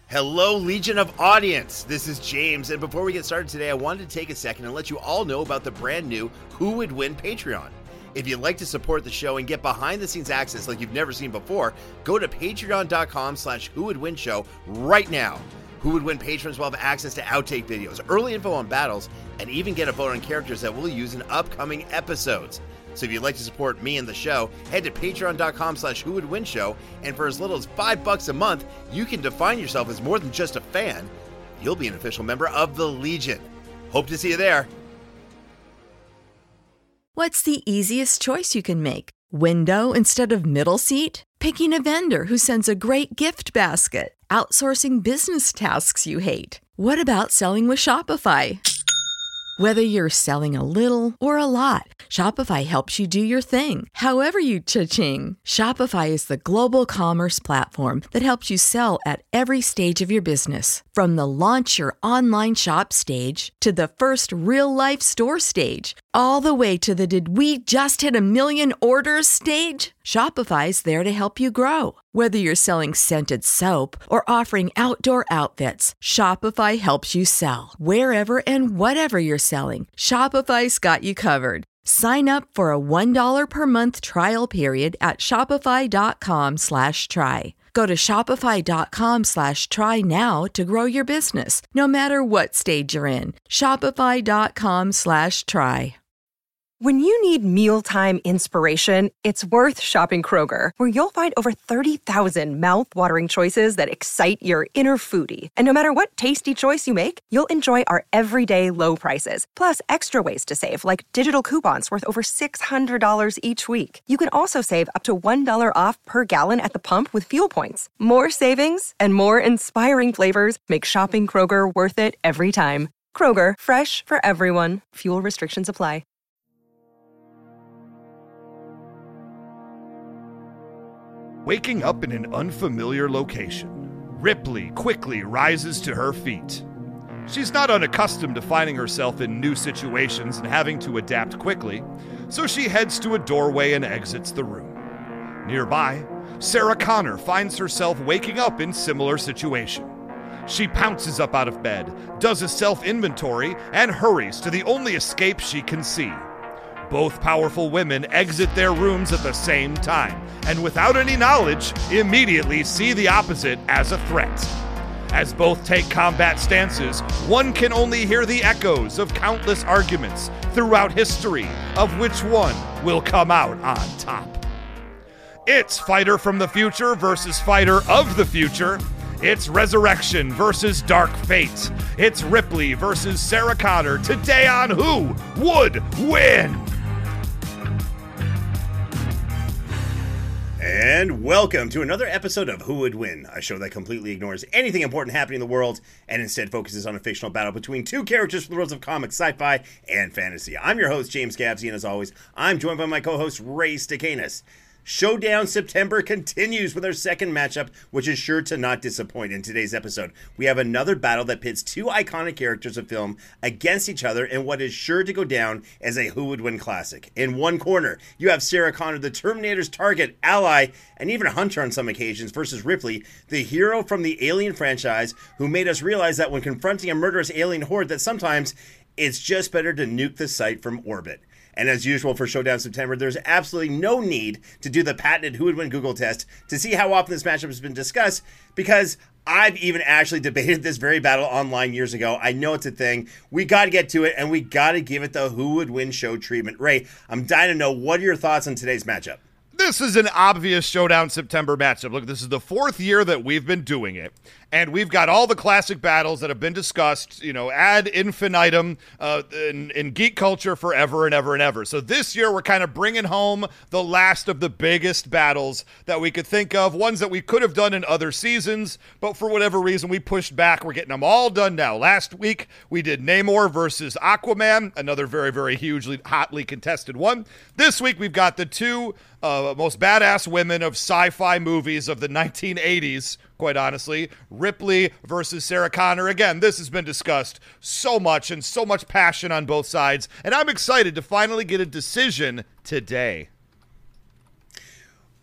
Hello, Legion of Audience. This is James, and before we get started today, I wanted to take a second and let you all know about the brand new Who Would Win Patreon. If you'd like to support the show and get behind-the-scenes access like you've never seen before, go to patreon.com/whowouldwinshow right now. Who Would Win patrons will have access to outtake videos, early info on battles, and even get a vote on characters that we'll use in upcoming episodes. So if you'd like to support me and the show, head to patreon.com/whowouldwinshow, and for as little as $5 a month, you can define yourself as more than just a fan. You'll be an official member of the Legion. Hope to see you there. What's the easiest choice you can make? Window instead of middle seat? Picking a vendor who sends a great gift basket? Outsourcing business tasks you hate? What about selling with Shopify? Whether you're selling a little or a lot, Shopify helps you do your thing, however you cha-ching. Shopify is the global commerce platform that helps you sell at every stage of your business. From the launch your online shop stage to the first real-life store stage, all the way to the did we just hit 1 million orders stage. Shopify's there to help you grow. Whether you're selling scented soap or offering outdoor outfits, Shopify helps you sell. Wherever and whatever you're selling, Shopify's got you covered. Sign up for a $1 per month trial period at shopify.com/try. Go to shopify.com/try now to grow your business, no matter what stage you're in. Shopify.com/try. When you need mealtime inspiration, it's worth shopping Kroger, where you'll find over 30,000 mouth-watering choices that excite your inner foodie. And no matter what tasty choice you make, you'll enjoy our everyday low prices, plus extra ways to save, like digital coupons worth over $600 each week. You can also save up to $1 off per gallon at the pump with fuel points. More savings and more inspiring flavors make shopping Kroger worth it every time. Kroger, fresh for everyone. Fuel restrictions apply. Waking up in an unfamiliar location, Ripley quickly rises to her feet. She's not unaccustomed to finding herself in new situations and having to adapt quickly, so she heads to a doorway and exits the room. Nearby, Sarah Connor finds herself waking up in similar situation. She pounces up out of bed, does a self-inventory, and hurries to the only escape she can see. Both powerful women exit their rooms at the same time, and without any knowledge, immediately see the opposite as a threat. As both take combat stances, one can only hear the echoes of countless arguments throughout history of which one will come out on top. It's Fighter from the Future versus Fighter of the Future. It's Resurrection versus Dark Fate. It's Ripley versus Sarah Connor today on Who Would Win? And welcome to another episode of Who Would Win, a show that completely ignores anything important happening in the world and instead focuses on a fictional battle between two characters from the worlds of comics, sci-fi, and fantasy. I'm your host, James Gabsy, and as always, I'm joined by my co-host, Ray Stacanis. Showdown September continues with our second matchup, which is sure to not disappoint. In today's episode, we have another battle that pits two iconic characters of film against each other in what is sure to go down as a Who Would Win classic. In one corner, you have Sarah Connor, the Terminator's target, ally, and even hunter on some occasions, versus Ripley, the hero from the Alien franchise, who made us realize that when confronting a murderous alien horde, that sometimes it's just better to nuke the site from orbit. And as usual for Showdown September, there's absolutely no need to do the patented Who Would Win Google test to see how often this matchup has been discussed, because I've even actually debated this very battle online years ago. I know it's a thing. We got to get to it, and we got to give it the Who Would Win show treatment. Ray, I'm dying to know, what are your thoughts on today's matchup? This is an obvious Showdown September matchup. Look, this is the fourth year that we've been doing it, and we've got all the classic battles that have been discussed, ad infinitum in geek culture forever and ever and ever. So this year, we're kind of bringing home the last of the biggest battles that we could think of, ones that we could have done in other seasons, but for whatever reason, we pushed back. We're getting them all done now. Last week, we did Namor versus Aquaman, another very, very hugely, hotly contested one. This week, we've got the two most badass women of sci-fi movies of the 1980s, quite honestly. Ripley versus Sarah Connor. Again, this has been discussed so much and so much passion on both sides, and I'm excited to finally get a decision today.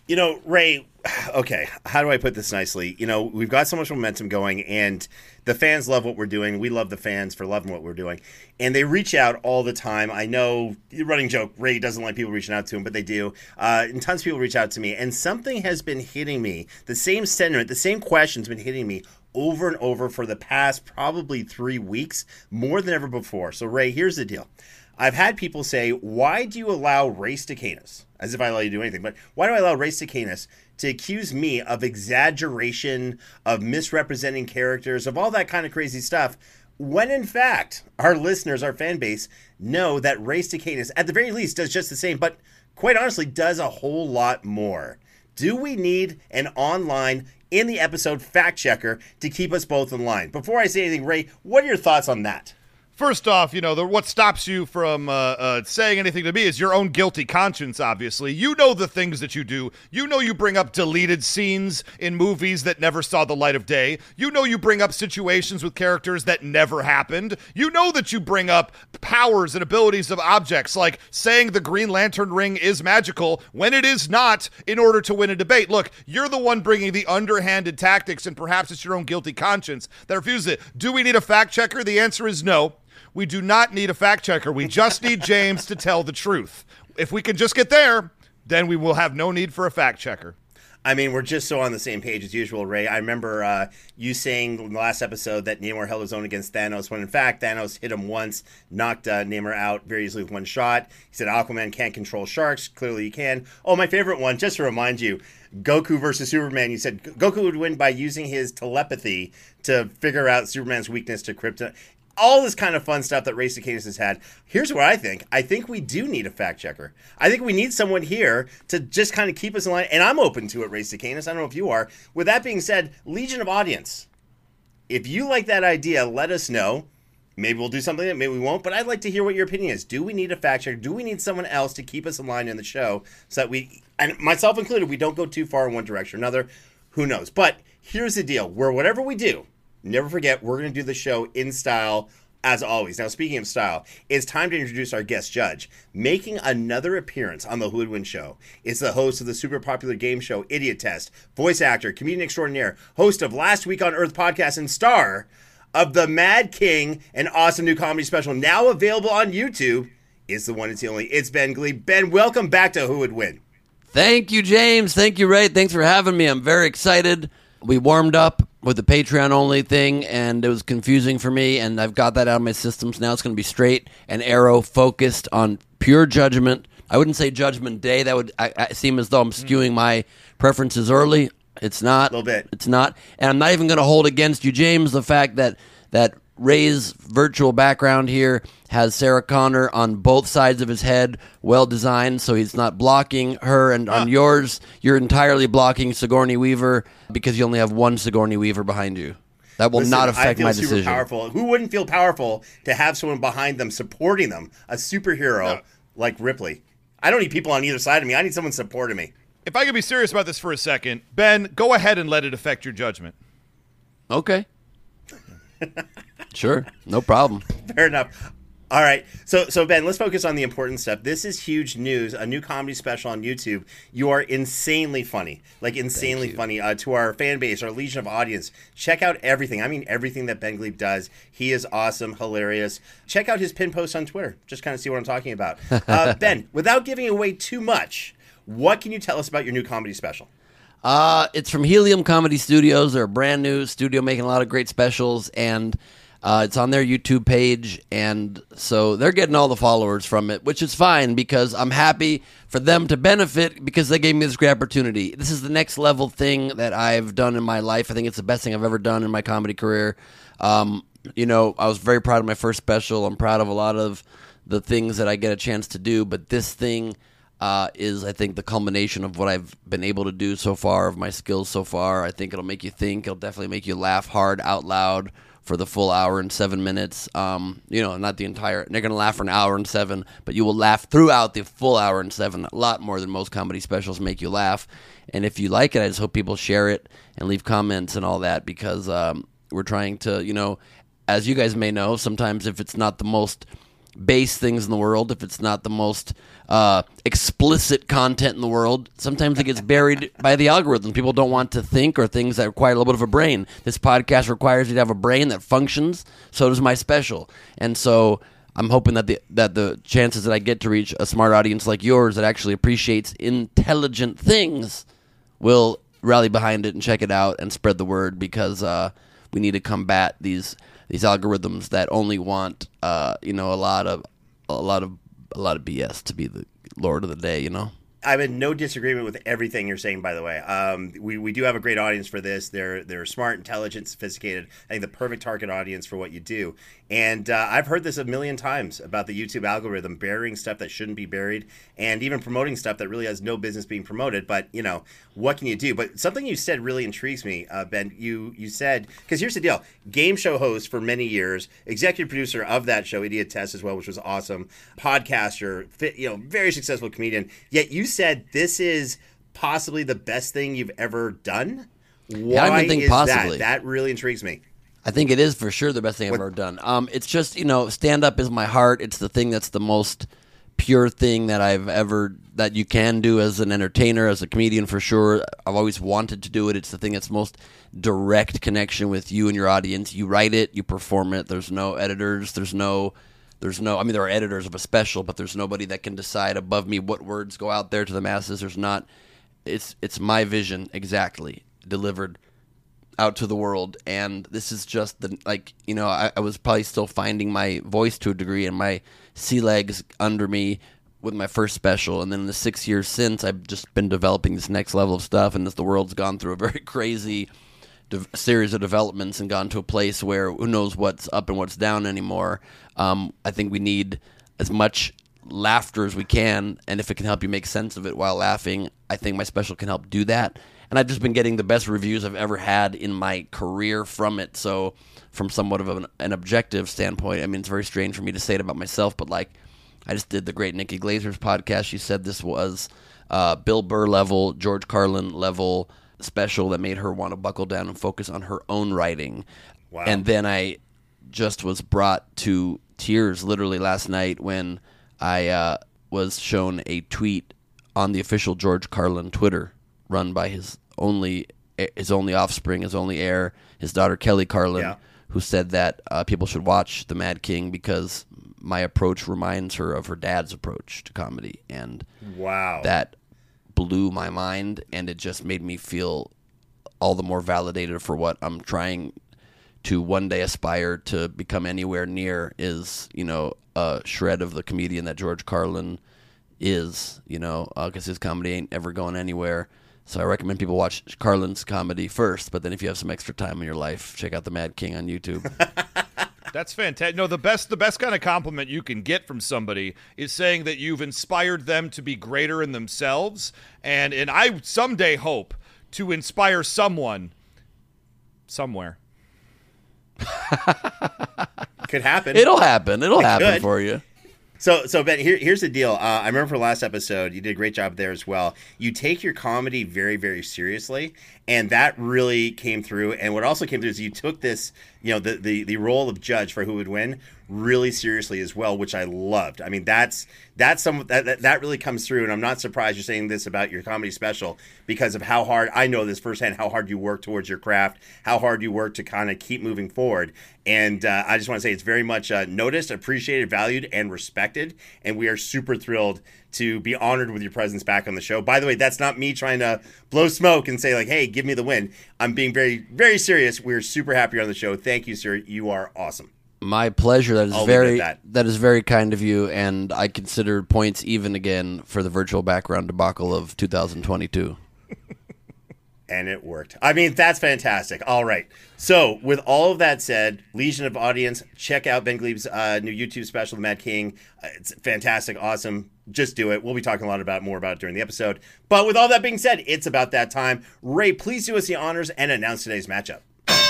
You know, Ray, okay, how do I put this nicely? You know, we've got so much momentum going, and the fans love what we're doing. We love the fans for loving what we're doing. And they reach out all the time. I know, running joke, Ray doesn't like people reaching out to him, but they do. And tons of people reach out to me. And something has been hitting me. The same sentiment, the same question's been hitting me over and over for the past probably 3 weeks, more than ever before. So, Ray, here's the deal. I've had people say, why do you allow Ray Stakenas, as if I allow you to do anything, but why do I allow Ray Stakenas to accuse me of exaggeration, of misrepresenting characters, of all that kind of crazy stuff, when in fact, our listeners, our fan base, know that Ray Stakenas, at the very least, does just the same, but quite honestly, does a whole lot more. Do we need an online, in the episode, fact checker to keep us both in line? Before I say anything, Ray, what are your thoughts on that? First off, what stops you from saying anything to me is your own guilty conscience, obviously. You know the things that you do. You know you bring up deleted scenes in movies that never saw the light of day. You know you bring up situations with characters that never happened. You know that you bring up powers and abilities of objects, like saying the Green Lantern ring is magical when it is not, in order to win a debate. Look, you're the one bringing the underhanded tactics, and perhaps it's your own guilty conscience that refuses it. Do we need a fact checker? The answer is no. We do not need a fact checker. We just need James to tell the truth. If we can just get there, then we will have no need for a fact checker. I mean, we're just so on the same page as usual, Ray. I remember you saying in the last episode that Namor held his own against Thanos, when in fact Thanos hit him once, knocked Namor out very easily with one shot. He said Aquaman can't control sharks. Clearly he can. Oh, my favorite one, just to remind you, Goku versus Superman. You said Goku would win by using his telepathy to figure out Superman's weakness to kryptonite. All this kind of fun stuff that Ray Stakenas has had. Here's what I think. I think we do need a fact checker. I think we need someone here to just kind of keep us in line. And I'm open to it, Ray Stakenas. I don't know if you are. With that being said, Legion of Audience, if you like that idea, let us know. Maybe we'll do something, maybe we won't. But I'd like to hear what your opinion is. Do we need a fact checker? Do we need someone else to keep us in line in the show so that we, and myself included, we don't go too far in one direction or another? Who knows? But here's the deal. Where whatever we do, never forget, we're going to do the show in style, as always. Now, speaking of style, it's time to introduce our guest judge. Making another appearance on the Who Would Win show is the host of the super popular game show Idiot Test, voice actor, comedian extraordinaire, host of Last Week on Earth podcast, and star of the Mad King, an awesome new comedy special now available on YouTube. It's the one, it's the only. It's Ben Gleib. Ben, welcome back to Who Would Win. Thank you, James. Thank you, Ray. Thanks for having me. I'm very excited. We warmed up with the Patreon-only thing, and it was confusing for me, and I've got that out of my systems. Now it's going to be straight and arrow, focused on pure judgment. I wouldn't say Judgment Day. That would I seem as though I'm skewing my preferences early. It's not. A little bit. It's not. And I'm not even going to hold against you, James, the fact that Ray's virtual background here has Sarah Connor on both sides of his head, well designed, so he's not blocking her. And on yours, you're entirely blocking Sigourney Weaver because you only have one Sigourney Weaver behind you. That will not affect my decision. Super powerful. Who wouldn't feel powerful to have someone behind them supporting them, a superhero like Ripley? I don't need people on either side of me. I need someone supporting me. If I could be serious about this for a second, Ben, go ahead and let it affect your judgment. Okay. Sure, no problem. Fair enough. All right, so Ben, let's focus on the important stuff. This is huge news, a new comedy special on YouTube. You are insanely funny, like insanely funny to our fan base, our legion of audience. Check out everything. I mean, everything that Ben Gleib does. He is awesome, hilarious. Check out his pin post on Twitter. Just kind of see what I'm talking about. Ben, without giving away too much, what can you tell us about your new comedy special? It's from Helium Comedy Studios. They're a brand new studio making a lot of great specials, and it's on their YouTube page, and so they're getting all the followers from it, which is fine because I'm happy for them to benefit because they gave me this great opportunity. This is the next level thing that I've done in my life. I think it's the best thing I've ever done in my comedy career. I was very proud of my first special. I'm proud of a lot of the things that I get a chance to do, but this thing is, I think, the culmination of what I've been able to do so far, of my skills so far. I think it'll make you think. It'll definitely make you laugh hard out loud for the full hour and 7 minutes. Not the entire. They're going to laugh for an hour and 7, but you will laugh throughout the full hour and 7. A lot more than most comedy specials make you laugh. And if you like it, I just hope people share it and leave comments and all that because we're trying to, as you guys may know, sometimes if it's not the most base things in the world, if it's not the most explicit content in the world, sometimes it gets buried by the algorithm. People don't want to think, or things that require a little bit of a brain. This podcast requires you to have a brain that functions. So does my special. And so I'm hoping that the chances that I get to reach a smart audience like yours that actually appreciates intelligent things will rally behind it and check it out and spread the word, because we need to combat these algorithms that only want a lot of BS to be the lord of the day. I'm in no disagreement with everything you're saying, by the way. We do have a great audience for this. They're smart, intelligent, sophisticated. I think the perfect target audience for what you do. And I've heard this a million times about the YouTube algorithm burying stuff that shouldn't be buried, and even promoting stuff that really has no business being promoted. But, what can you do? But something you said really intrigues me, Ben. You said, because here's the deal. Game show host for many years, executive producer of that show, Idiot Test as well, which was awesome, podcaster, very successful comedian. Yet you said this is possibly the best thing you've ever done. Why I don't even think is possibly. That really intrigues me. I think it is for sure the best thing I've ever done. It's just, stand-up is my heart. It's the thing that's the most pure thing that you can do as an entertainer, as a comedian, for sure. I've always wanted to do it. It's the thing that's most direct connection with you and your audience. You write it, you perform it. There's no editors. There are editors of a special, but there's nobody that can decide above me what words go out there to the masses. There's not. It's my vision exactly delivered out to the world, and this is just I was probably still finding my voice to a degree and my sea legs under me with my first special, and then in the 6 years since, I've just been developing this next level of stuff, and as the world's gone through a very crazy series of developments and gone to a place where who knows what's up and what's down anymore. I think we need as much laughter as we can, and if it can help you make sense of it while laughing, I think my special can help do that. And I've just been getting the best reviews I've ever had in my career from it. So from somewhat of an objective standpoint, it's very strange for me to say it about myself, but I just did the great Nikki Glazer's podcast. She said this was Bill Burr level, George Carlin level special that made her want to buckle down and focus on her own writing. Wow. And then I just was brought to tears literally last night when I was shown a tweet on the official George Carlin Twitter, run by his only offspring, his only heir, his daughter Kelly Carlin, who said that people should watch The Mad King because my approach reminds her of her dad's approach to comedy. And wow, that blew my mind, and it just made me feel all the more validated for what I'm trying to one day aspire to become anywhere near, is, a shred of the comedian that George Carlin is, because his comedy ain't ever going anywhere. So I recommend people watch Carlin's comedy first, but then if you have some extra time in your life, check out The Mad King on YouTube. That's fantastic. No, the best kind of compliment you can get from somebody is saying that you've inspired them to be greater in themselves, and I someday hope to inspire someone somewhere. Could happen. It'll happen. It'll happen for you. So Ben, here's the deal. I remember for the last episode, you did a great job there as well. You take your comedy very, very seriously, and that really came through. And what also came through is you took this, the role of judge for Who Would Win really seriously as well, which I loved. That really comes through, and I'm not surprised you're saying this about your comedy special because of how hard, I know this firsthand, how hard you work towards your craft, how hard you work to kind of keep moving forward. And I just want to say it's very much noticed, appreciated, valued, and respected, and we are super thrilled to be honored with your presence back on the show. By the way, that's not me trying to blow smoke and say hey, give me the win. I'm being very, very serious. We're super happy you're on the show. Thank you, sir. You are awesome. My pleasure. That is very kind of you, and I consider points even again for the virtual background debacle of 2022. And it worked. That's fantastic. All right. So, with all of that said, legion of audience, check out Ben Gleib's new YouTube special, The Mad King. It's fantastic, awesome. Just do it. We'll be talking a lot more about it during the episode. But with all that being said, it's about that time. Ray, please do us the honors and announce today's matchup.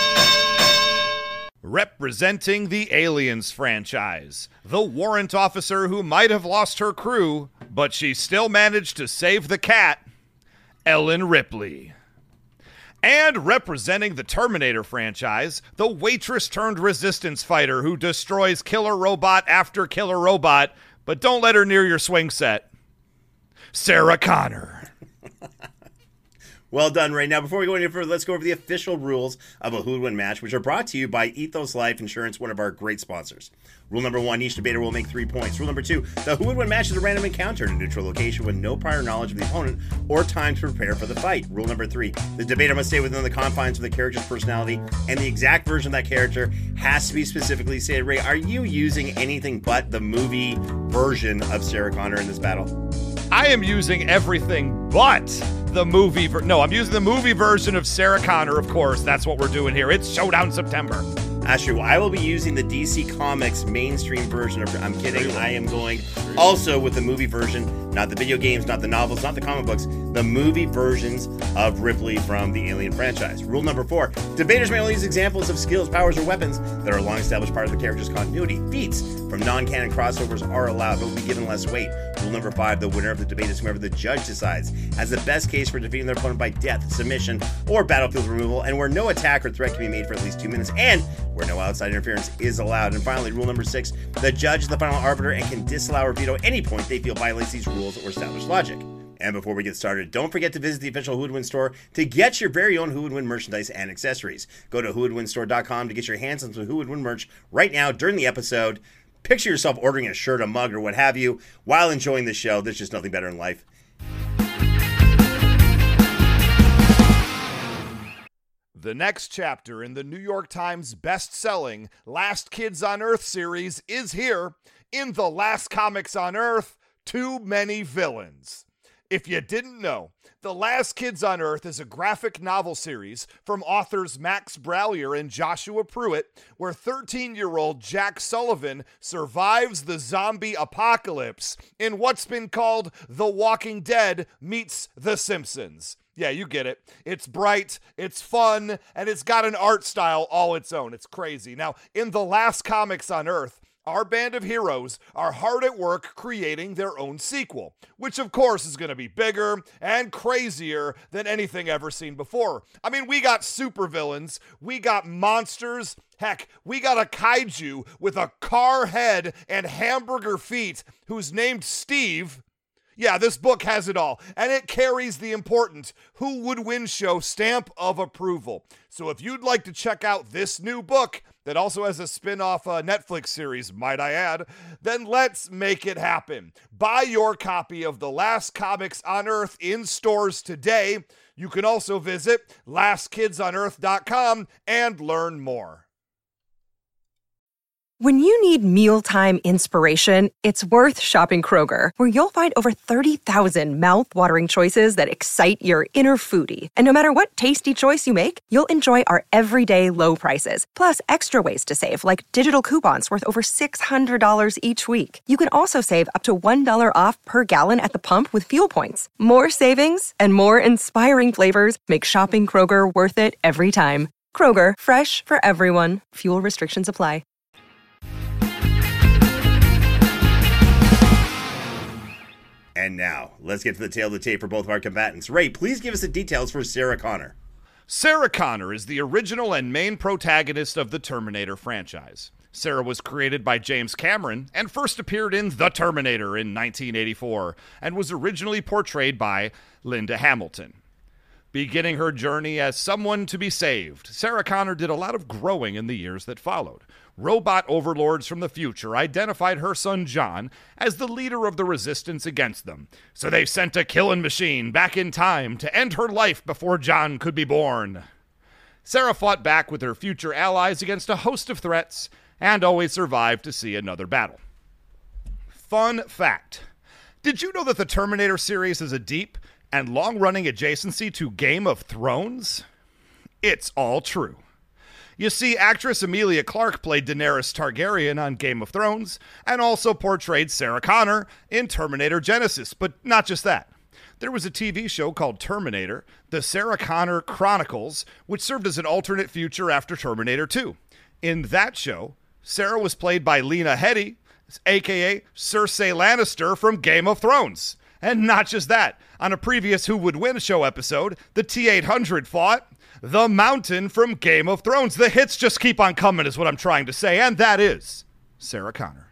Representing the Aliens franchise, the warrant officer who might have lost her crew, but she still managed to save the cat, Ellen Ripley. And representing the Terminator franchise, the waitress-turned-resistance fighter who destroys killer robot after killer robot, but don't let her near your swing set, Sarah Connor. Well done, Ray. Now, before we go any further, let's go over the official rules of a Who Would Win match, which are brought to you by Ethos Life Insurance, one of our great sponsors. Rule number 1, each debater will make 3 points. Rule number 2, the Who Would Win match is a random encounter in a neutral location with no prior knowledge of the opponent or time to prepare for the fight. Rule number 3, the debater must stay within the confines of the character's personality, and the exact version of that character has to be specifically stated. Ray, are you using anything but the movie version of Sarah Connor in this battle? I am using everything but the movie. No, I'm using the movie version of Sarah Connor, of course. That's what we're doing here. It's Showdown September. That's true. I will be using the DC Comics mainstream version of... I'm kidding. I am going also with the movie version, not the video games, not the novels, not the comic books, the movie versions of Ripley from the Alien franchise. Rule number 4, debaters may only use examples of skills, powers, or weapons that are a long-established part of the character's continuity. Feats from non-canon crossovers are allowed, but will be given less weight. Rule number 5, the winner of the debate is whomever the judge decides has the best case for defeating their opponent by death, submission, or battlefield removal, and where no attack or threat can be made for at least 2 minutes, and where no outside interference is allowed. And finally, rule number 6, the judge is the final arbiter and can disallow or veto any point they feel violates these rules or established logic. And before we get started, don't forget to visit the official Who Would Win store to get your very own Who Would Win merchandise and accessories. Go to whowouldwinstore.com to get your hands on some Who Would Win merch right now during the episode. Picture yourself ordering a shirt, a mug, or what have you while enjoying the show. There's just nothing better in life. The next chapter in the New York Times best-selling Last Kids on Earth series is here in The Last Comics on Earth, Too Many Villains. If you didn't know, The Last Kids on Earth is a graphic novel series from authors Max Brallier and Joshua Pruitt, where 13-year-old Jack Sullivan survives the zombie apocalypse in what's been called The Walking Dead meets The Simpsons. Yeah, you get it. It's bright, it's fun, and it's got an art style all its own. It's crazy. Now, in The Last Comics on Earth, our band of heroes are hard at work creating their own sequel, which of course is going to be bigger and crazier than anything ever seen before. I mean, we got supervillains, we got monsters, heck, we got a kaiju with a car head and hamburger feet who's named Steve. Yeah, this book has it all, and it carries the important Who Would Win show stamp of approval. So if you'd like to check out this new book that also has a spin-off Netflix series, might I add, then let's make it happen. Buy your copy of The Last Comics on Earth in stores today. You can also visit LastKidsOnEarth.com and learn more. When you need mealtime inspiration, it's worth shopping Kroger, where you'll find over 30,000 mouth-watering choices that excite your inner foodie. And no matter what tasty choice you make, you'll enjoy our everyday low prices, plus extra ways to save, like digital coupons worth over $600 each week. You can also save up to $1 off per gallon at the pump with fuel points. More savings and more inspiring flavors make shopping Kroger worth it every time. Kroger, fresh for everyone. Fuel restrictions apply. And now, let's get to the tail of the tape for both of our combatants. Ray, please give us the details for Sarah Connor. Sarah Connor is the original and main protagonist of the Terminator franchise. Sarah was created by James Cameron and first appeared in The Terminator in 1984 and was originally portrayed by Linda Hamilton. Beginning her journey as someone to be saved, Sarah Connor did a lot of growing in the years that followed. Robot overlords from the future identified her son John as the leader of the resistance against them, so they sent a killing machine back in time to end her life before John could be born. Sarah fought back with her future allies against a host of threats and always survived to see another battle. Fun fact: did you know that the Terminator series is a deep and long-running adjacency to Game of Thrones? It's all true. You see, actress Emilia Clarke played Daenerys Targaryen on Game of Thrones and also portrayed Sarah Connor in Terminator Genesis, but not just that. There was a TV show called Terminator, The Sarah Connor Chronicles, which served as an alternate future after Terminator 2. In that show, Sarah was played by Lena Headey, a.k.a. Cersei Lannister from Game of Thrones. And not just that. On a previous Who Would Win show episode, the T-800 fought the Mountain from Game of Thrones. The hits just keep on coming is what I'm trying to say, and that is Sarah Connor.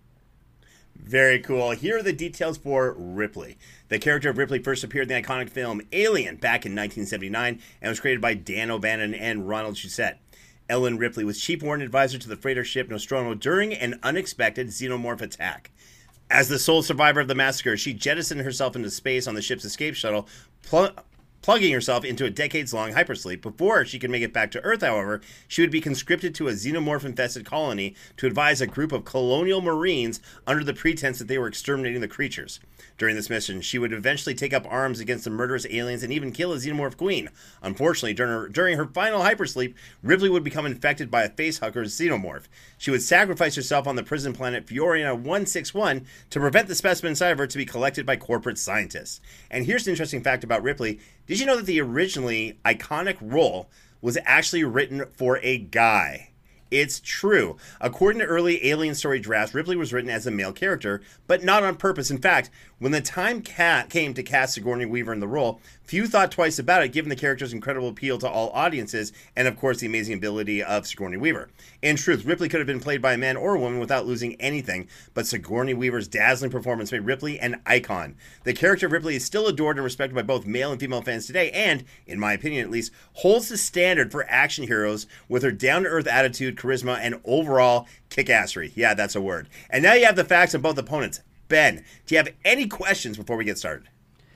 Very cool. Here are the details for Ripley. The character of Ripley first appeared in the iconic film Alien back in 1979 and was created by Dan O'Bannon and Ronald Shusett. Ellen Ripley was chief warrant advisor to the freighter ship Nostromo during an unexpected xenomorph attack. As the sole survivor of the massacre, she jettisoned herself into space on the ship's escape shuttle, plugging herself into a decades-long hypersleep. Before she could make it back to Earth, however, she would be conscripted to a xenomorph-infested colony to advise a group of colonial marines under the pretense that they were exterminating the creatures. During this mission, she would eventually take up arms against the murderous aliens and even kill a xenomorph queen. Unfortunately, during her final hypersleep, Ripley would become infected by a facehugger's xenomorph. She would sacrifice herself on the prison planet Fiorina 161 to prevent the specimen inside of her to be collected by corporate scientists. And here's an interesting fact about Ripley. Did you know that the originally iconic role was actually written for a guy? It's true. According to early Alien story drafts, Ripley was written as a male character, but not on purpose. In fact, when the time came to cast Sigourney Weaver in the role, few thought twice about it, given the character's incredible appeal to all audiences, and of course the amazing ability of Sigourney Weaver. In truth, Ripley could have been played by a man or a woman without losing anything, but Sigourney Weaver's dazzling performance made Ripley an icon. The character of Ripley is still adored and respected by both male and female fans today, and, in my opinion at least, holds the standard for action heroes with her down-to-earth attitude, charisma, and overall kick-assery. Yeah, that's a word. And now you have the facts on both opponents. Ben, do you have any questions before we get started?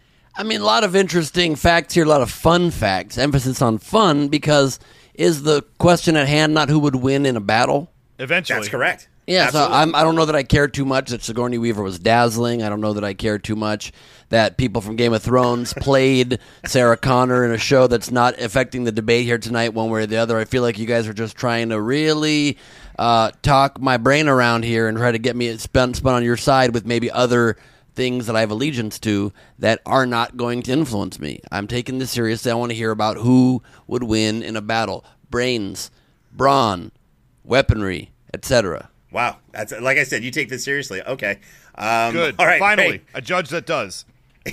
I mean, a lot of interesting facts here, a lot of fun facts. Emphasis on fun, because is the question at hand not who would win in a battle? Eventually. That's correct. Yeah, Absolutely. so I don't know that I care too much that Sigourney Weaver was dazzling. I don't know that I care too much that people from Game of Thrones played Sarah Connor in a show that's not affecting the debate here tonight one way or the other. I feel like you guys are just trying to really talk my brain around here and try to get me spun on your side with maybe other things that I have allegiance to that are not going to influence me. I'm taking this seriously. I want to hear about who would win in a battle. Brains, brawn, weaponry, etc. Wow. That's like I said, you take this seriously. Okay. Good. All right, Finally, Ray. a judge that does.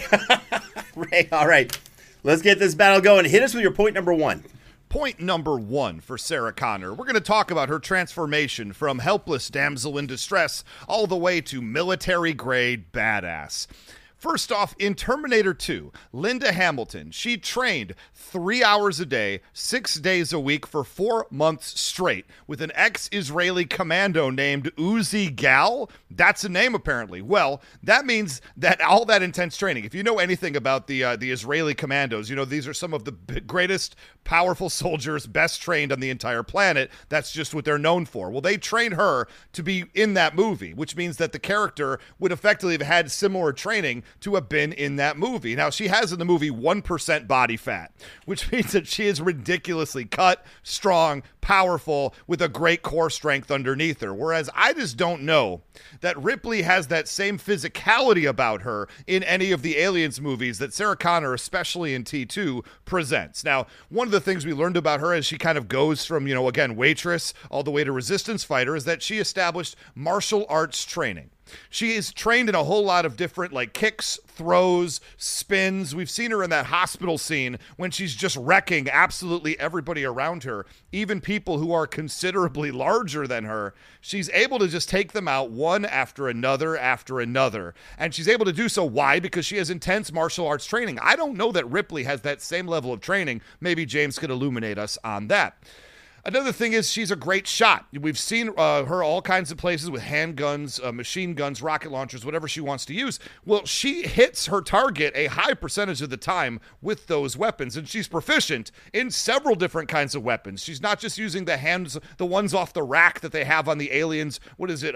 Ray, all right. Let's get this battle going. Hit us with your point number one. Point number one for Sarah Connor. We're going to talk about her transformation from helpless damsel in distress all the way to military-grade badass. First off, in Terminator 2, Linda Hamilton, she trained 3 hours a day, 6 days a week for 4 months straight with an ex-Israeli commando named Uzi Gal. That's a name, apparently. Well, that means that all that intense training, if you know anything about the Israeli commandos, you know these are some of the greatest, powerful soldiers, best trained on the entire planet. That's just what they're known for. Well, they trained her to be in that movie, which means that the character would effectively have had similar training to have been in that movie. Now, she has in the movie 1% body fat, which means that she is ridiculously cut, strong, powerful, with a great core strength underneath her. Whereas I just don't know that Ripley has that same physicality about her in any of the Aliens movies that Sarah Connor, especially in T2, presents. Now, one of the things we learned about her as she kind of goes from, again, waitress all the way to resistance fighter is that she established martial arts training. She is trained in a whole lot of different kicks, throws, spins. We've seen her in that hospital scene when she's just wrecking absolutely everybody around her, even people who are considerably larger than her. She's able to just take them out one after another. And she's able to do so. Why? Because she has intense martial arts training. I don't know that Ripley has that same level of training. Maybe James could illuminate us on that. Another thing is she's a great shot. We've seen her all kinds of places with handguns, machine guns, rocket launchers, whatever she wants to use. Well, she hits her target a high percentage of the time with those weapons, and she's proficient in several different kinds of weapons. She's not just using the ones off the rack that they have on the Aliens. What is it?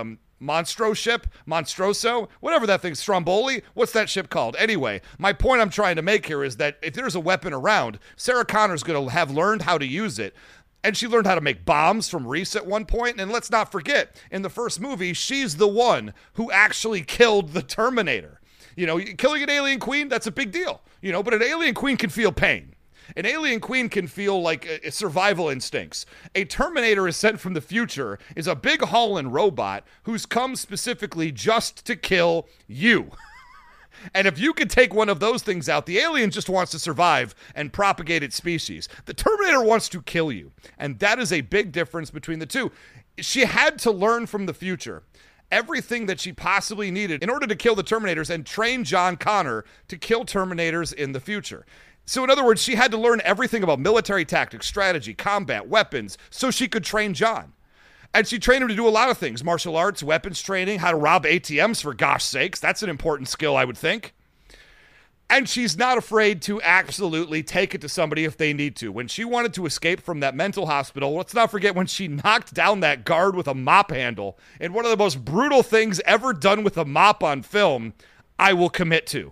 Monstroso, whatever that thing, Stromboli, what's that ship called? Anyway, my point I'm trying to make here is that if there's a weapon around, Sarah Connor's going to have learned how to use it. And she learned how to make bombs from Reese at one point. And let's not forget, in the first movie, she's the one who actually killed the Terminator. Killing an alien queen, that's a big deal. But an alien queen can feel pain. An alien queen can feel like survival instincts. A Terminator is sent from the future, is a big hauling robot who's come specifically just to kill you. And if you could take one of those things out, the alien just wants to survive and propagate its species. The Terminator wants to kill you. And that is a big difference between the two. She had to learn from the future everything that she possibly needed in order to kill the Terminators and train John Connor to kill Terminators in the future. So in other words, she had to learn everything about military tactics, strategy, combat, weapons, so she could train John. And she trained him to do a lot of things: martial arts, weapons training, how to rob ATMs, for gosh sakes. That's an important skill, I would think. And she's not afraid to absolutely take it to somebody if they need to. When she wanted to escape from that mental hospital, let's not forget when she knocked down that guard with a mop handle in one of the most brutal things ever done with a mop on film, I will commit to.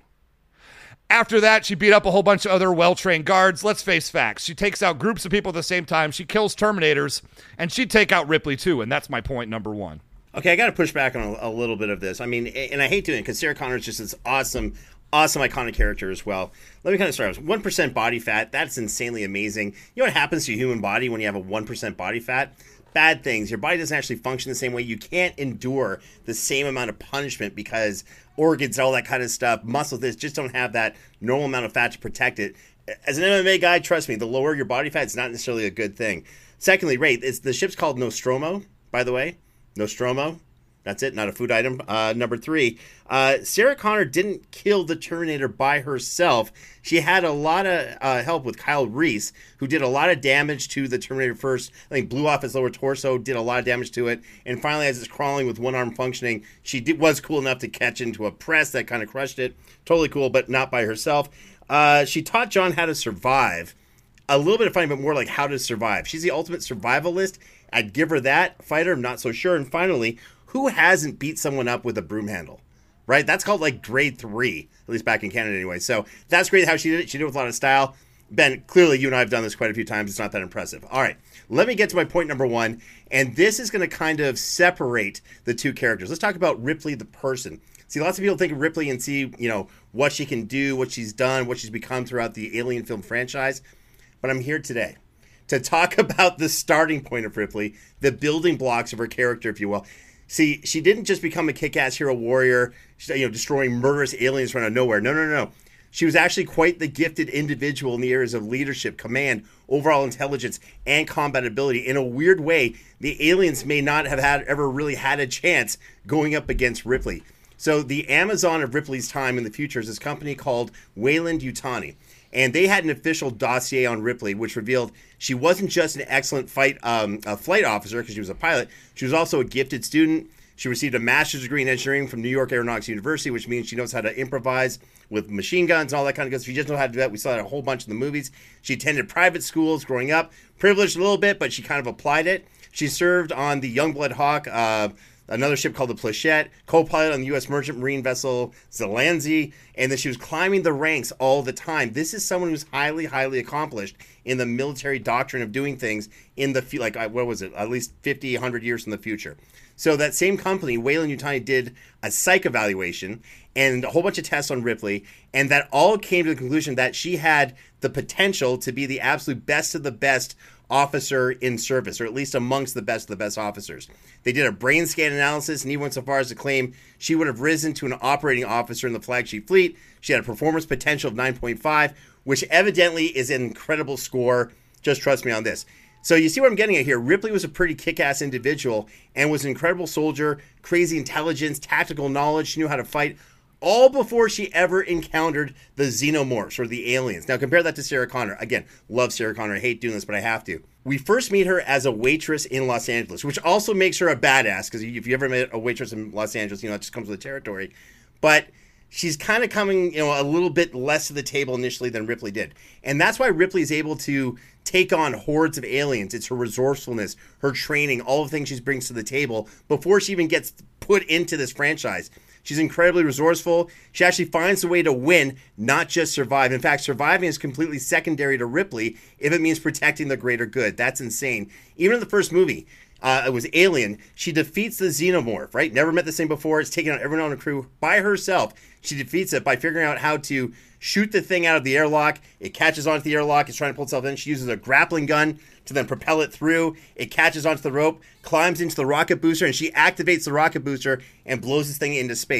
After that, she beat up a whole bunch of other well-trained guards. Let's face facts. She takes out groups of people at the same time. She kills Terminators, and she'd take out Ripley too, and that's my point number one. Okay, I got to push back on a little bit of this. I mean, and I hate doing it because Sarah Connor is just this awesome, iconic character as well. Let me kind of start with 1% body fat. That's insanely amazing. You know what happens to your human body when you have a 1% body fat? Bad things. Your body doesn't actually function the same way. You can't endure the same amount of punishment because organs, all that kind of stuff, muscles, this just don't have that normal amount of fat to protect it. As an MMA guy, trust me, the lower your body fat is not necessarily a good thing. Secondly, the ship's called Nostromo, by the way. Nostromo. That's it, not a food item. Number 3, Sarah Connor didn't kill the Terminator by herself. She had a lot of help with Kyle Reese, who did a lot of damage to the Terminator first. I think blew off his lower torso, did a lot of damage to it. And finally, as it's crawling with one arm functioning, she was cool enough to catch into a press that kind of crushed it. Totally cool, but not by herself. She taught John how to survive. A little bit of funny, but more like how to survive. She's the ultimate survivalist. I'd give her that. Fighter, I'm not so sure. And finally, who hasn't beat someone up with a broom handle, right? That's called like grade 3, at least back in Canada anyway. So that's great how she did it. She did it with a lot of style. Ben, clearly you and I have done this quite a few times. It's not that impressive. All right, let me get to my point number 1. And this is going to kind of separate the two characters. Let's talk about Ripley the person. See, lots of people think of Ripley and see, what she can do, what she's done, what she's become throughout the Alien film franchise. But I'm here today to talk about the starting point of Ripley, the building blocks of her character, if you will. See, she didn't just become a kick-ass hero warrior, destroying murderous aliens from out of nowhere. No. She was actually quite the gifted individual in the areas of leadership, command, overall intelligence, and combat ability. In a weird way, the aliens may not have ever really had a chance going up against Ripley. So the Amazon of Ripley's time in the future is this company called Weyland-Yutani. And they had an official dossier on Ripley, which revealed she wasn't just an excellent flight officer because she was a pilot. She was also a gifted student. She received a master's degree in engineering from New York Aeronautics University, which means she knows how to improvise with machine guns and all that kind of stuff. She just knows how to do that. We saw that a whole bunch in the movies. She attended private schools growing up, privileged a little bit, but she kind of applied it. She served on the Youngblood Hawk, another ship called the Plachette, co-pilot on the U.S. merchant marine vessel Zelanzi, and then she was climbing the ranks all the time. This is someone who's highly, highly accomplished in the military doctrine of doing things in the, at least 50, 100 years in the future. So that same company, Weyland-Yutani, did a psych evaluation and a whole bunch of tests on Ripley, and that all came to the conclusion that she had the potential to be the absolute best of the best officer in service, or at least amongst the best of the best officers. They did a brain scan analysis and even went so far as to claim she would have risen to an operating officer in the flagship fleet. She had a performance potential of 9.5, which evidently is an incredible score. Just trust me on this. So you see what I'm getting at here. Ripley was a pretty kick-ass individual and was an incredible soldier, crazy intelligence, tactical knowledge. She knew how to fight, all before she ever encountered the xenomorphs or the aliens. Now compare that to Sarah Connor. Again, love Sarah Connor. I hate doing this, but I have to. We first meet her as a waitress in Los Angeles, which also makes her a badass, because if you ever met a waitress in Los Angeles, it just comes with the territory. But she's kind of coming, a little bit less to the table initially than Ripley did. And that's why Ripley is able to take on hordes of aliens. It's her resourcefulness, her training, all the things she brings to the table before she even gets put into this franchise. She's incredibly resourceful. She actually finds a way to win, not just survive. In fact, surviving is completely secondary to Ripley if it means protecting the greater good. That's insane. Even in the first movie, it was Alien, she defeats the xenomorph, right? Never met the same before. It's taking out everyone on the crew by herself. She defeats it by figuring out how to shoot the thing out of the airlock. It catches onto the airlock. It's trying to pull itself in. She uses a grappling gun to then propel it through. It catches onto the rope, climbs into the rocket booster, and she activates the rocket booster and blows this thing into space.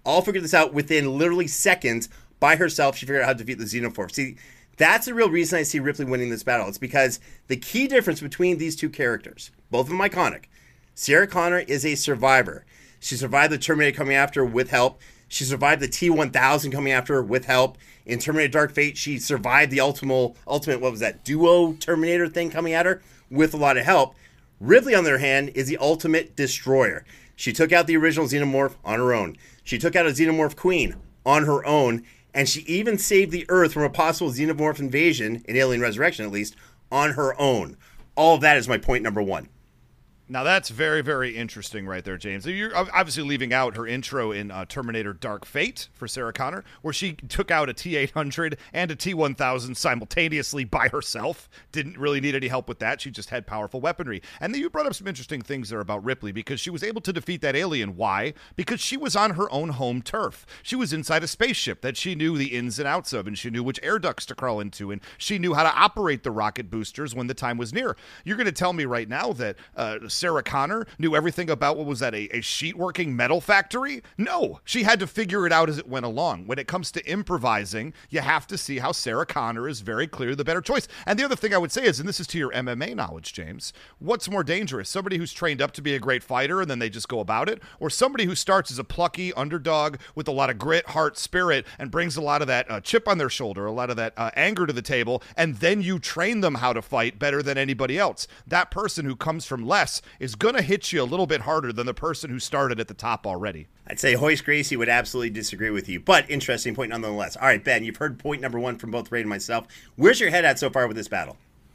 all figured this out within literally seconds by herself. She figured out how to defeat the Xenomorph. See, that's the real reason I see Ripley winning this battle. It's because the key difference between these two characters, both of them iconic, Sarah Connor is a survivor. She survived the Terminator coming after her with help. She survived the T-1000 coming after her with help. In Terminator Dark Fate, she survived the ultimate, what was that, duo Terminator thing coming at her with a lot of help. Ripley, on the other hand, is the ultimate destroyer. She took out the original Xenomorph on her own. She took out a Xenomorph Queen on her own. And she even saved the Earth from a possible Xenomorph invasion, in Alien Resurrection at least, on her own. All of that is my point number one. Now, that's very, very interesting right there, James. You're obviously leaving out her intro in Terminator Dark Fate for Sarah Connor, where she took out a T-800 and a T-1000 simultaneously by herself. Didn't really need any help with that. She just had powerful weaponry. And then you brought up some interesting things there about Ripley, because she was able to defeat that alien. Why? Because she was on her own home turf. She was inside a spaceship that she knew the ins and outs of, and she knew which air ducts to crawl into, and she knew how to operate the rocket boosters when the time was near. You're going to tell me right now that Sarah Connor knew everything about, what was that, a sheet-working metal factory? No, she had to figure it out as it went along. When it comes to improvising, you have to see how Sarah Connor is very clearly the better choice. And the other thing I would say is, and this is to your MMA knowledge, James, what's more dangerous? Somebody who's trained up to be a great fighter and then they just go about it? Or somebody who starts as a plucky underdog with a lot of grit, heart, spirit, and brings a lot of that chip on their shoulder, a lot of that anger to the table, and then you train them how to fight better than anybody else? That person who comes from less is going to hit you a little bit harder than the person who started at the top already. I'd say Hoist Gracie would absolutely disagree with you, but interesting point nonetheless. All right, Ben, you've heard point number one from both Ray and myself. Where's your head at so far with this battle?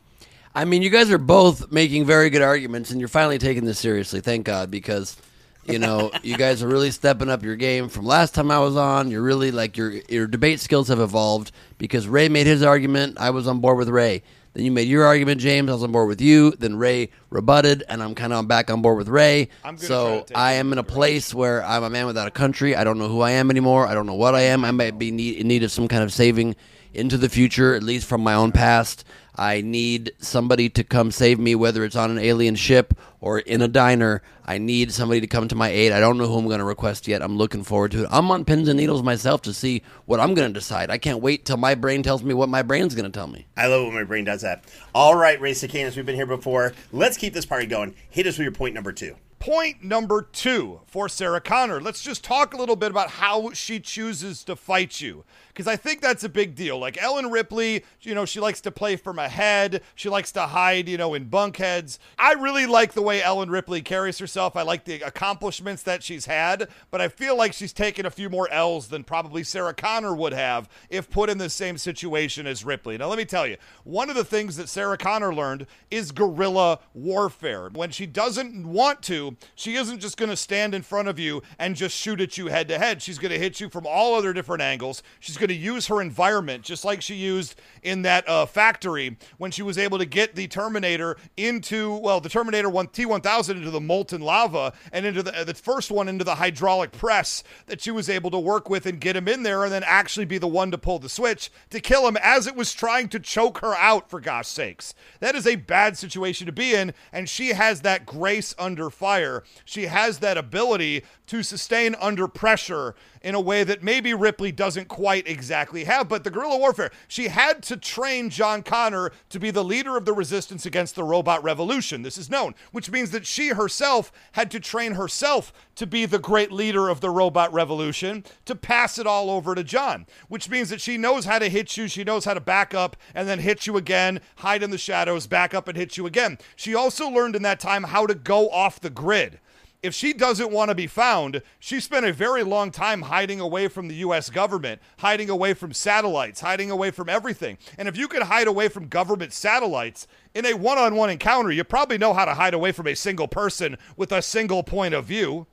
I mean, you guys are both making very good arguments, and you're finally taking this seriously. Thank God, because, you know, you guys are really stepping up your game from last time I was on. You're really, like, your debate skills have evolved, because Ray made his argument. I was on board with Ray. Then you made your argument, James. I was on board with you. Then Ray rebutted, and I'm kind of back on board with Ray. So I am in a place where I'm a man without a country. I don't know who I am anymore. I don't know what I am. I might be in need of some kind of saving into the future, at least from my own past. I need somebody to come save me, whether it's on an alien ship or in a diner. I need somebody to come to my aid. I don't know who I'm going to request yet. I'm looking forward to it. I'm on pins and needles myself to see what I'm going to decide. I can't wait till my brain tells me what my brain's going to tell me. I love when my brain does that. All right, Ray Cicanas, we've been here before. Let's keep this party going. Hit us with your point number two. Point number two for Sarah Connor. Let's just talk a little bit about how she chooses to fight you, because I think that's a big deal. Like Ellen Ripley, you know, she likes to play from ahead. She likes to hide, you know, in bunkheads. I really like the way Ellen Ripley carries herself. I like the accomplishments that she's had, but I feel like she's taken a few more L's than probably Sarah Connor would have if put in the same situation as Ripley. Now, let me tell you, one of the things that Sarah Connor learned is guerrilla warfare. When she doesn't want to, she isn't just going to stand in front of you and just shoot at you head to head. She's going to hit you from all other different angles. She's going to use her environment, just like she used in that factory when she was able to get the Terminator into, well, the Terminator T-1000 into the molten lava, and into the first one into the hydraulic press that she was able to work with and get him in there, and then actually be the one to pull the switch to kill him as it was trying to choke her out, for gosh sakes. That is a bad situation to be in, and she has that grace under fire. She has that ability to sustain under pressure in a way that maybe Ripley doesn't quite exactly have. But the guerrilla warfare, she had to train John Connor to be the leader of the resistance against the robot revolution. This is known, which means that she herself had to train herself to be the great leader of the robot revolution, to pass it all over to John, which means that she knows how to hit you, she knows how to back up and then hit you again, hide in the shadows, back up and hit you again. She also learned in that time how to go off the grid. If she doesn't want to be found, she spent a very long time hiding away from the U.S. government, hiding away from satellites, hiding away from everything. And if you can hide away from government satellites in a one-on-one encounter, you probably know how to hide away from a single person with a single point of view.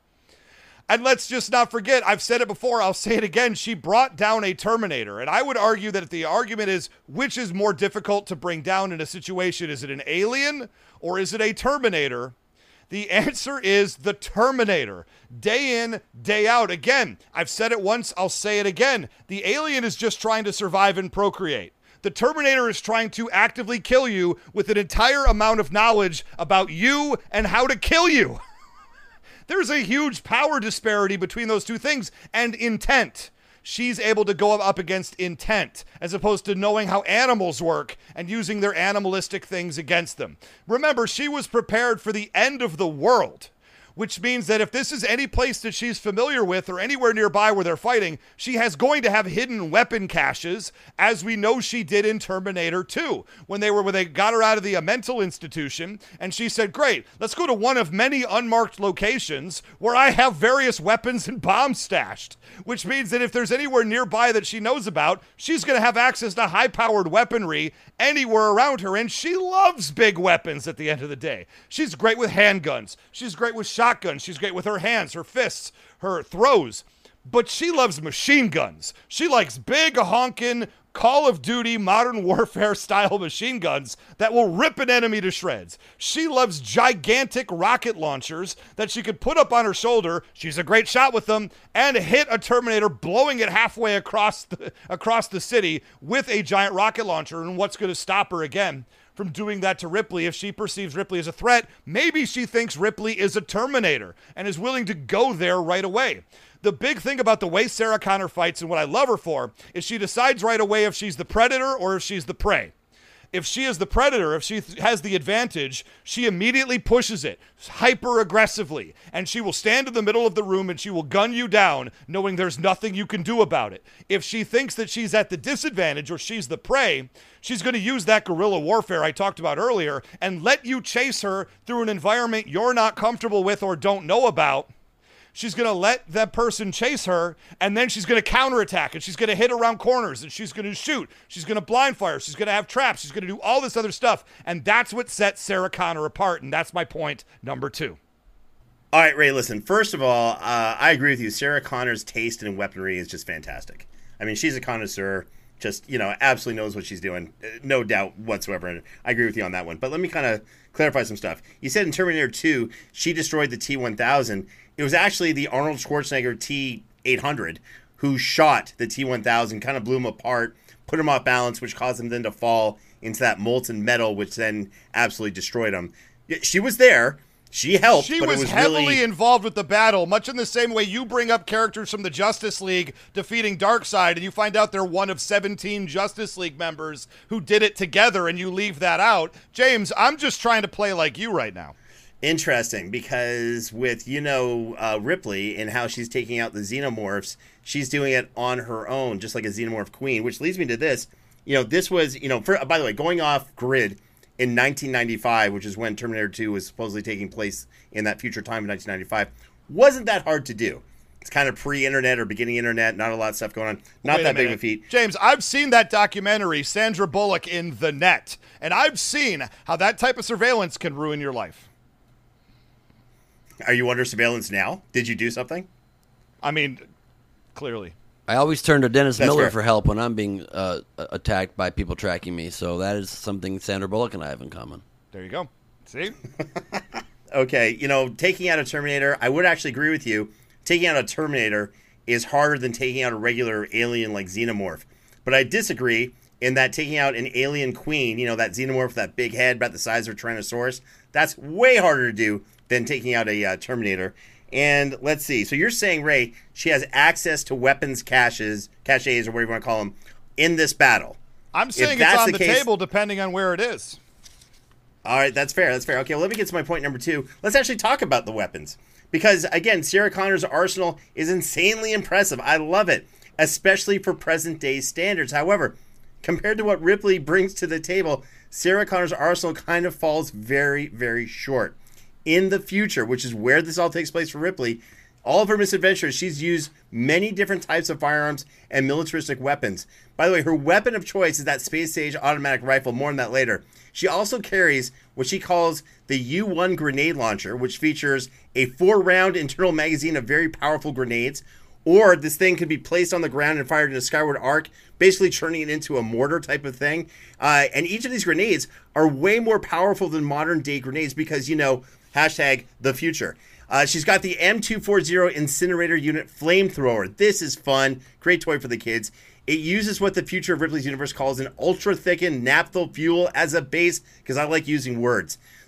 And let's just not forget, I've said it before, I'll say it again, she brought down a Terminator. And I would argue that if the argument is, which is more difficult to bring down in a situation? Is it an alien or is it a Terminator? The answer is the Terminator. Day in, day out. Again, I've said it once, I'll say it again. The alien is just trying to survive and procreate. The Terminator is trying to actively kill you with an entire amount of knowledge about you and how to kill you. There's a huge power disparity between those two things and intent. She's able to go up against intent as opposed to knowing how animals work and using their animalistic things against them. Remember, she was prepared for the end of the world, which means that if this is any place that she's familiar with or anywhere nearby where they're fighting, she has going to have hidden weapon caches, as we know she did in Terminator 2, when they got her out of the mental institution, and she said, great, let's go to one of many unmarked locations where I have various weapons and bombs stashed, which means that if there's anywhere nearby that she knows about, she's going to have access to high-powered weaponry anywhere around her, and she loves big weapons at the end of the day. She's great with handguns. She's great with shotguns. She's great with her hands, her fists, her throws. But she loves machine guns. She likes big, honking, Call of Duty Modern Warfare style machine guns that will rip an enemy to shreds. She loves gigantic rocket launchers that she could put up on her shoulder. She's a great shot with them and hit a Terminator, blowing it halfway across the city with a giant rocket launcher. And what's going to stop her again from doing that to Ripley? If she perceives Ripley as a threat, maybe she thinks Ripley is a Terminator and is willing to go there right away. The big thing about the way Sarah Connor fights and what I love her for is she decides right away if she's the predator or if she's the prey. If she is the predator, if she has the advantage, she immediately pushes it hyper aggressively, and she will stand in the middle of the room and she will gun you down knowing there's nothing you can do about it. If she thinks that she's at the disadvantage or she's the prey, she's going to use that guerrilla warfare I talked about earlier and let you chase her through an environment you're not comfortable with or don't know about. She's going to let that person chase her, and then she's going to counterattack, and she's going to hit around corners, and she's going to shoot. She's going to blind fire. She's going to have traps. She's going to do all this other stuff, and that's what sets Sarah Connor apart, and that's my point number 2. All right, Ray, listen. First of all, I agree with you. Sarah Connor's taste in weaponry is just fantastic. I mean, she's a connoisseur, just, absolutely knows what she's doing. No doubt whatsoever. And I agree with you on that one. But let me kind of clarify some stuff. You said in Terminator 2, she destroyed the T-1000. It was actually the Arnold Schwarzenegger T-800 who shot the T-1000, kind of blew him apart, put him off balance, which caused him then to fall into that molten metal, which then absolutely destroyed him. She was there. She helped. She but was it was heavily really involved with the battle, much in the same way you bring up characters from the Justice League defeating Darkseid, and you find out they're one of 17 Justice League members who did it together, and you leave that out. James, I'm just trying to play like you right now. Interesting, because with, Ripley and how she's taking out the xenomorphs, she's doing it on her own, just like a xenomorph queen, which leads me to this. This was, by the way, going off grid in 1995, which is when Terminator 2 was supposedly taking place in that future time in 1995, wasn't that hard to do. It's kind of pre-internet or beginning internet, not a lot of stuff going on. Not that big of a feat. James, I've seen that documentary, Sandra Bullock in The Net, and I've seen how that type of surveillance can ruin your life. Are you under surveillance now? Did you do something? I mean, clearly. I always turn to Dennis That's Miller fair. for help when I'm being attacked by people tracking me, so that is something Sandra Bullock and I have in common. There you go. See? Okay, taking out a Terminator, I would actually agree with you. Taking out a Terminator is harder than taking out a regular alien like Xenomorph. But I disagree in that taking out an alien queen, that Xenomorph with that big head about the size of a Tyrannosaurus, that's way harder to do than taking out a Terminator. And let's see. So you're saying, Ray, she has access to weapons caches, or whatever you want to call them, in this battle. I'm saying it's on the table depending on where it is. All right, that's fair. Okay, well, let me get to my point number 2. Let's actually talk about the weapons. Because, again, Sarah Connor's arsenal is insanely impressive. I love it, especially for present-day standards. However, compared to what Ripley brings to the table, Sarah Connor's arsenal kind of falls very, very short. In the future, which is where this all takes place for Ripley, all of her misadventures, she's used many different types of firearms and militaristic weapons. By the way, her weapon of choice is that space-age automatic rifle. More on that later. She also carries what she calls the U-1 grenade launcher, which features a 4-round internal magazine of very powerful grenades. Or this thing could be placed on the ground and fired in a skyward arc, basically turning it into a mortar type of thing. And each of these grenades are way more powerful than modern-day grenades because, hashtag the future. She's got the M240 incinerator unit flamethrower. This is fun. Great toy for the kids. It uses what the future of Ripley's universe calls an ultra-thickened naphtha fuel as a base, because I like using words.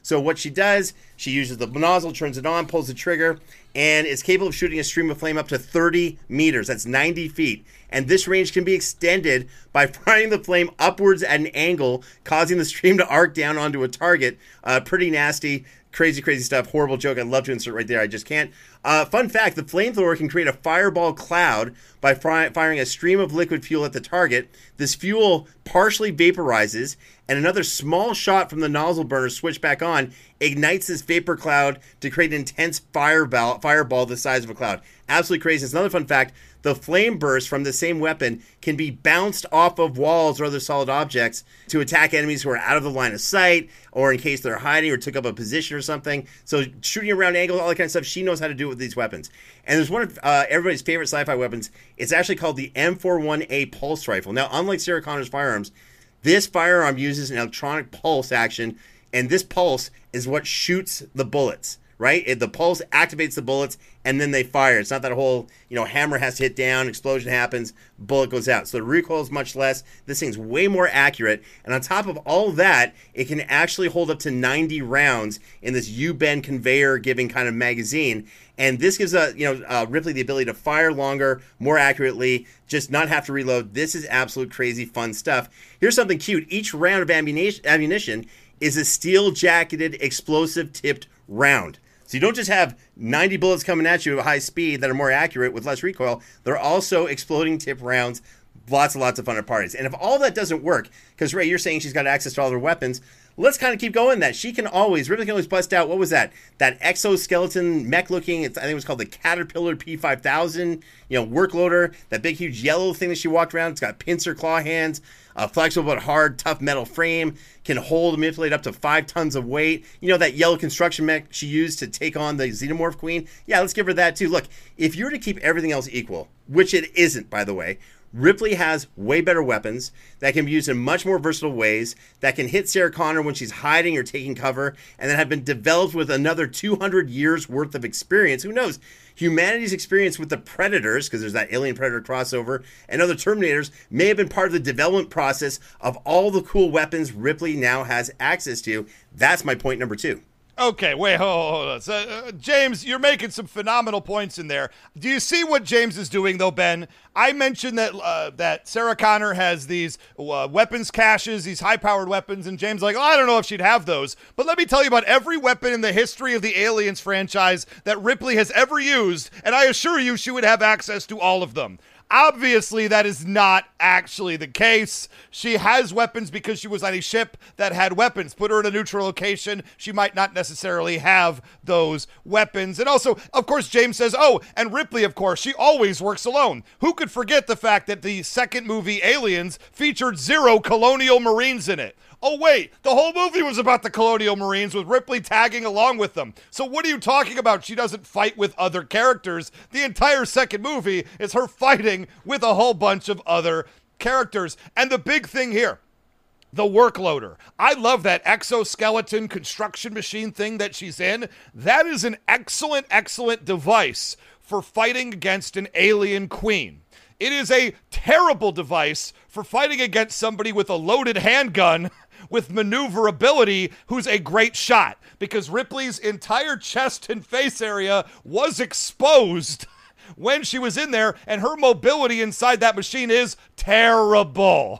So what she does, she uses the nozzle, turns it on, pulls the trigger, and is capable of shooting a stream of flame up to 30 meters. That's 90 feet. And this range can be extended by firing the flame upwards at an angle, causing the stream to arc down onto a target. Pretty nasty, crazy stuff. Horrible joke. I'd love to insert right there. I just can't. Fun fact, the flamethrower can create a fireball cloud by firing a stream of liquid fuel at the target. This fuel partially vaporizes, and another small shot from the nozzle burner switched back on ignites this vapor cloud to create an intense fireball the size of a cloud. Absolutely crazy. It's another fun fact. The flame burst from the same weapon can be bounced off of walls or other solid objects to attack enemies who are out of the line of sight, or in case they're hiding or took up a position or something. So shooting around angles, all that kind of stuff, she knows how to do it with these weapons. And there's one of everybody's favorite sci-fi weapons. It's actually called the M41A pulse rifle. Now, unlike Sarah Connor's firearms, this firearm uses an electronic pulse action, and this pulse is what shoots the bullets. Right? The pulse activates the bullets, and then they fire. It's not that whole, hammer has to hit down, explosion happens, bullet goes out. So the recoil is much less. This thing's way more accurate. And on top of all that, it can actually hold up to 90 rounds in this U-bend conveyor-giving kind of magazine. And this gives Ripley the ability to fire longer, more accurately, just not have to reload. This is absolute crazy fun stuff. Here's something cute. Each round of ammunition is a steel-jacketed, explosive-tipped round. So you don't just have 90 bullets coming at you at high speed that are more accurate with less recoil. They're also exploding tip rounds. Lots and lots of fun at parties. And if all that doesn't work, because Ray, you're saying she's got access to all her weapons, let's kind of keep going that. Ripley can always bust out, what was that? That exoskeleton mech looking, I think it was called the Caterpillar P5000, work loader, that big huge yellow thing that she walked around. It's got pincer claw hands, a flexible but hard, tough metal frame, can hold and manipulate up to 5 tons of weight. That yellow construction mech she used to take on the Xenomorph Queen? Yeah, let's give her that too. Look, if you were to keep everything else equal, which it isn't, by the way, Ripley has way better weapons that can be used in much more versatile ways, that can hit Sarah Connor when she's hiding or taking cover, and that have been developed with another 200 years worth of experience. Who knows? Humanity's experience with the Predators, because there's that Alien Predator crossover, and other Terminators may have been part of the development process of all the cool weapons Ripley now has access to. That's my point number 2. Okay, wait, hold on. So, James, you're making some phenomenal points in there. Do you see what James is doing, though, Ben? I mentioned that Sarah Connor has these weapons caches, these high-powered weapons, and James like, I don't know if she'd have those. But let me tell you about every weapon in the history of the Aliens franchise that Ripley has ever used, and I assure you she would have access to all of them. Obviously, that is not actually the case. She has weapons because she was on a ship that had weapons. Put her in a neutral location, she might not necessarily have those weapons. And also, of course, James says, and Ripley, of course, she always works alone. Who could forget the fact that the second movie, Aliens, featured 0 Colonial Marines in it? Oh, wait, the whole movie was about the Colonial Marines with Ripley tagging along with them. So what are you talking about? She doesn't fight with other characters. The entire second movie is her fighting with a whole bunch of other characters. And the big thing here, the workloader. I love that exoskeleton construction machine thing that she's in. That is an excellent, excellent device for fighting against an alien queen. It is a terrible device for fighting against somebody with a loaded handgun with maneuverability who's a great shot, because Ripley's entire chest and face area was exposed when she was in there, and her mobility inside that machine is terrible.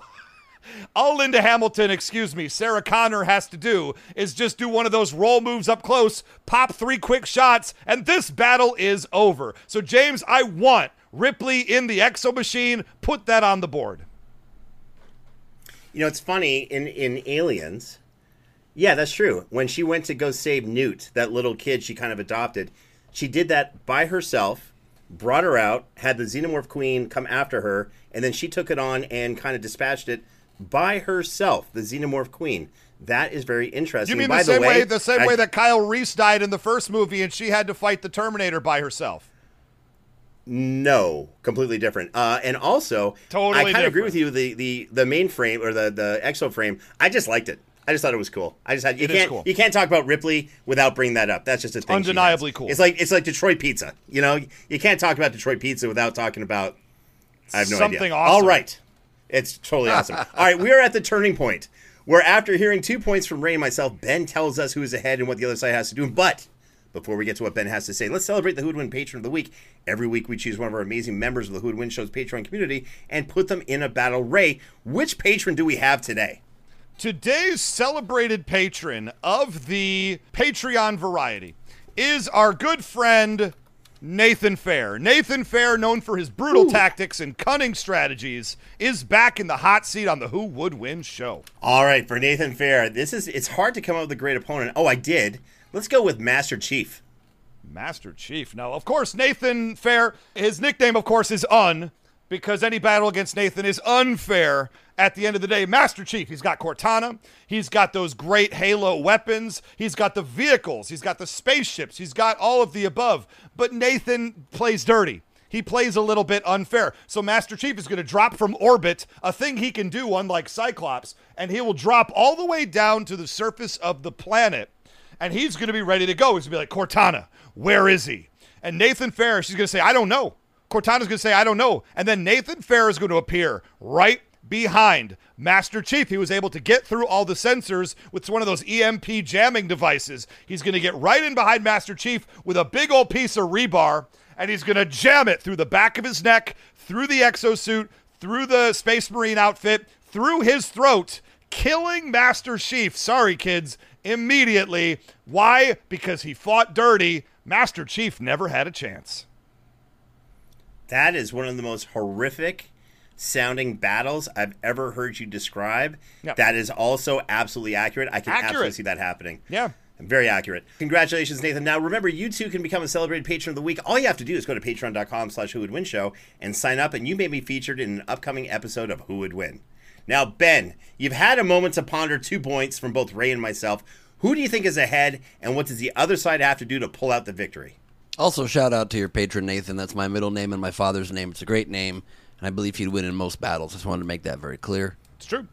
All Linda Hamilton, Sarah Connor has to do is just do one of those roll moves up close, pop 3 quick shots, and this battle is over. So, James, I want Ripley in the Exo Machine. Put that on the board. It's funny, in Aliens, yeah, that's true. When she went to go save Newt, that little kid she kind of adopted, she did that by herself, brought her out, had the Xenomorph Queen come after her, and then she took it on and kind of dispatched it by herself, the Xenomorph Queen. That is very interesting. You mean the same way that Kyle Reese died in the first movie and she had to fight the Terminator by herself? No, completely different. And also, totally I kind of agree with you. The main frame or the exo frame, I just liked it. I just thought it was cool. You can't talk about Ripley without bringing that up. That's just a thing. Undeniably cool. It's like Detroit Pizza. You can't talk about Detroit Pizza without talking about. I have no idea. Something awesome. All right, it's totally awesome. All right, we are at the turning point where after hearing 2 points from Ray and myself, Ben tells us who is ahead and what the other side has to do. But before we get to what Ben has to say, let's celebrate the Who Would Win Patron of the Week. Every week we choose one of our amazing members of the Who Would Win Show's Patreon community and put them in a battle. Ray, which patron do we have today? Today's celebrated patron of the Patreon variety is our good friend Nathan Fair. Nathan Fair, known for his brutal tactics and cunning strategies, is back in the hot seat on the Who Would Win show. All right, for Nathan Fair, it's hard to come up with a great opponent. Oh, I did. Let's go with Master Chief. Master Chief. Now, of course, Nathan Fair, his nickname, of course, is Un, because any battle against Nathan is unfair. At the end of the day, Master Chief, he's got Cortana, he's got those great Halo weapons, he's got the vehicles, he's got the spaceships, he's got all of the above. But Nathan plays dirty. He plays a little bit unfair. So Master Chief is going to drop from orbit, a thing he can do unlike Cyclops, and he will drop all the way down to the surface of the planet, and he's going to be ready to go. He's going to be like, Cortana, where is he? And Nathan Fair, she's going to say, I don't know. Cortana's going to say, I don't know. And then Nathan Fair is going to appear right behind Master Chief. He was able to get through all the sensors with one of those EMP jamming devices. He's going to get right in behind Master Chief with a big old piece of rebar, and he's going to jam it through the back of his neck, through the exosuit, through the Space Marine outfit, through his throat, killing Master Chief. Sorry, kids, immediately. Why? Because he fought dirty. Master Chief never had a chance. That is one of the most horrific sounding battles I've ever heard you describe. Yep. That is also absolutely accurate. I can absolutely see that happening. Yeah. Very accurate. Congratulations, Nathan. Now, remember, you too can become a celebrated patron of the week. All you have to do is go to patreon.com/whowouldwinshow and sign up, and you may be featured in an upcoming episode of Who Would Win. Now, Ben, you've had a moment to ponder 2 points from both Ray and myself. Who do you think is ahead, and what does the other side have to do to pull out the victory? Also, shout out to your patron, Nathan. That's my middle name and my father's name. It's a great name, and I believe he'd win in most battles. Just wanted to make that very clear. It's true.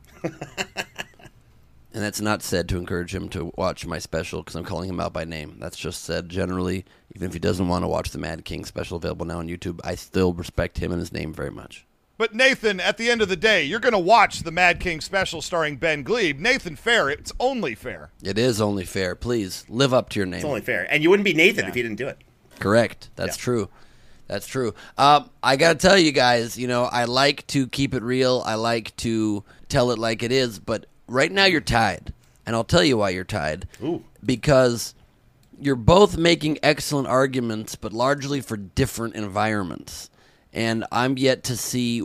And that's not said to encourage him to watch my special because I'm calling him out by name. That's just said generally, even if he doesn't want to watch the Mad King special available now on YouTube, I still respect him and his name very much. But Nathan, at the end of the day, you're going to watch the Mad King special starring Ben Glebe. Nathan Fair, it's only fair. It is only fair. Please, live up to your name. It's only fair. And you wouldn't be Nathan if you didn't do it. Correct. That's true. That's true. I got to tell you guys, I like to keep it real. I like to tell it like it is. But right now you're tied. And I'll tell you why you're tied. Ooh. Because you're both making excellent arguments, but largely for different environments. And I'm yet to see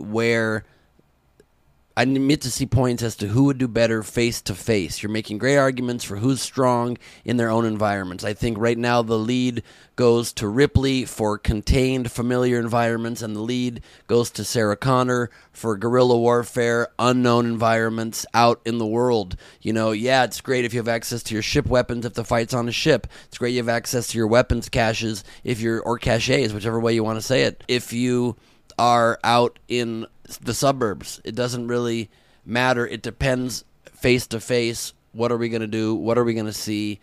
points as to who would do better face to face. You're making great arguments for who's strong in their own environments. I think right now the lead goes to Ripley for contained, familiar environments, and the lead goes to Sarah Connor for guerrilla warfare, unknown environments out in the world. It's great if you have access to your ship weapons if the fight's on a ship. It's great you have access to your weapons caches or caches, whichever way you want to say it. If you are out in the suburbs, it doesn't really matter. It depends face to face. What are we going to do? What are we going to see?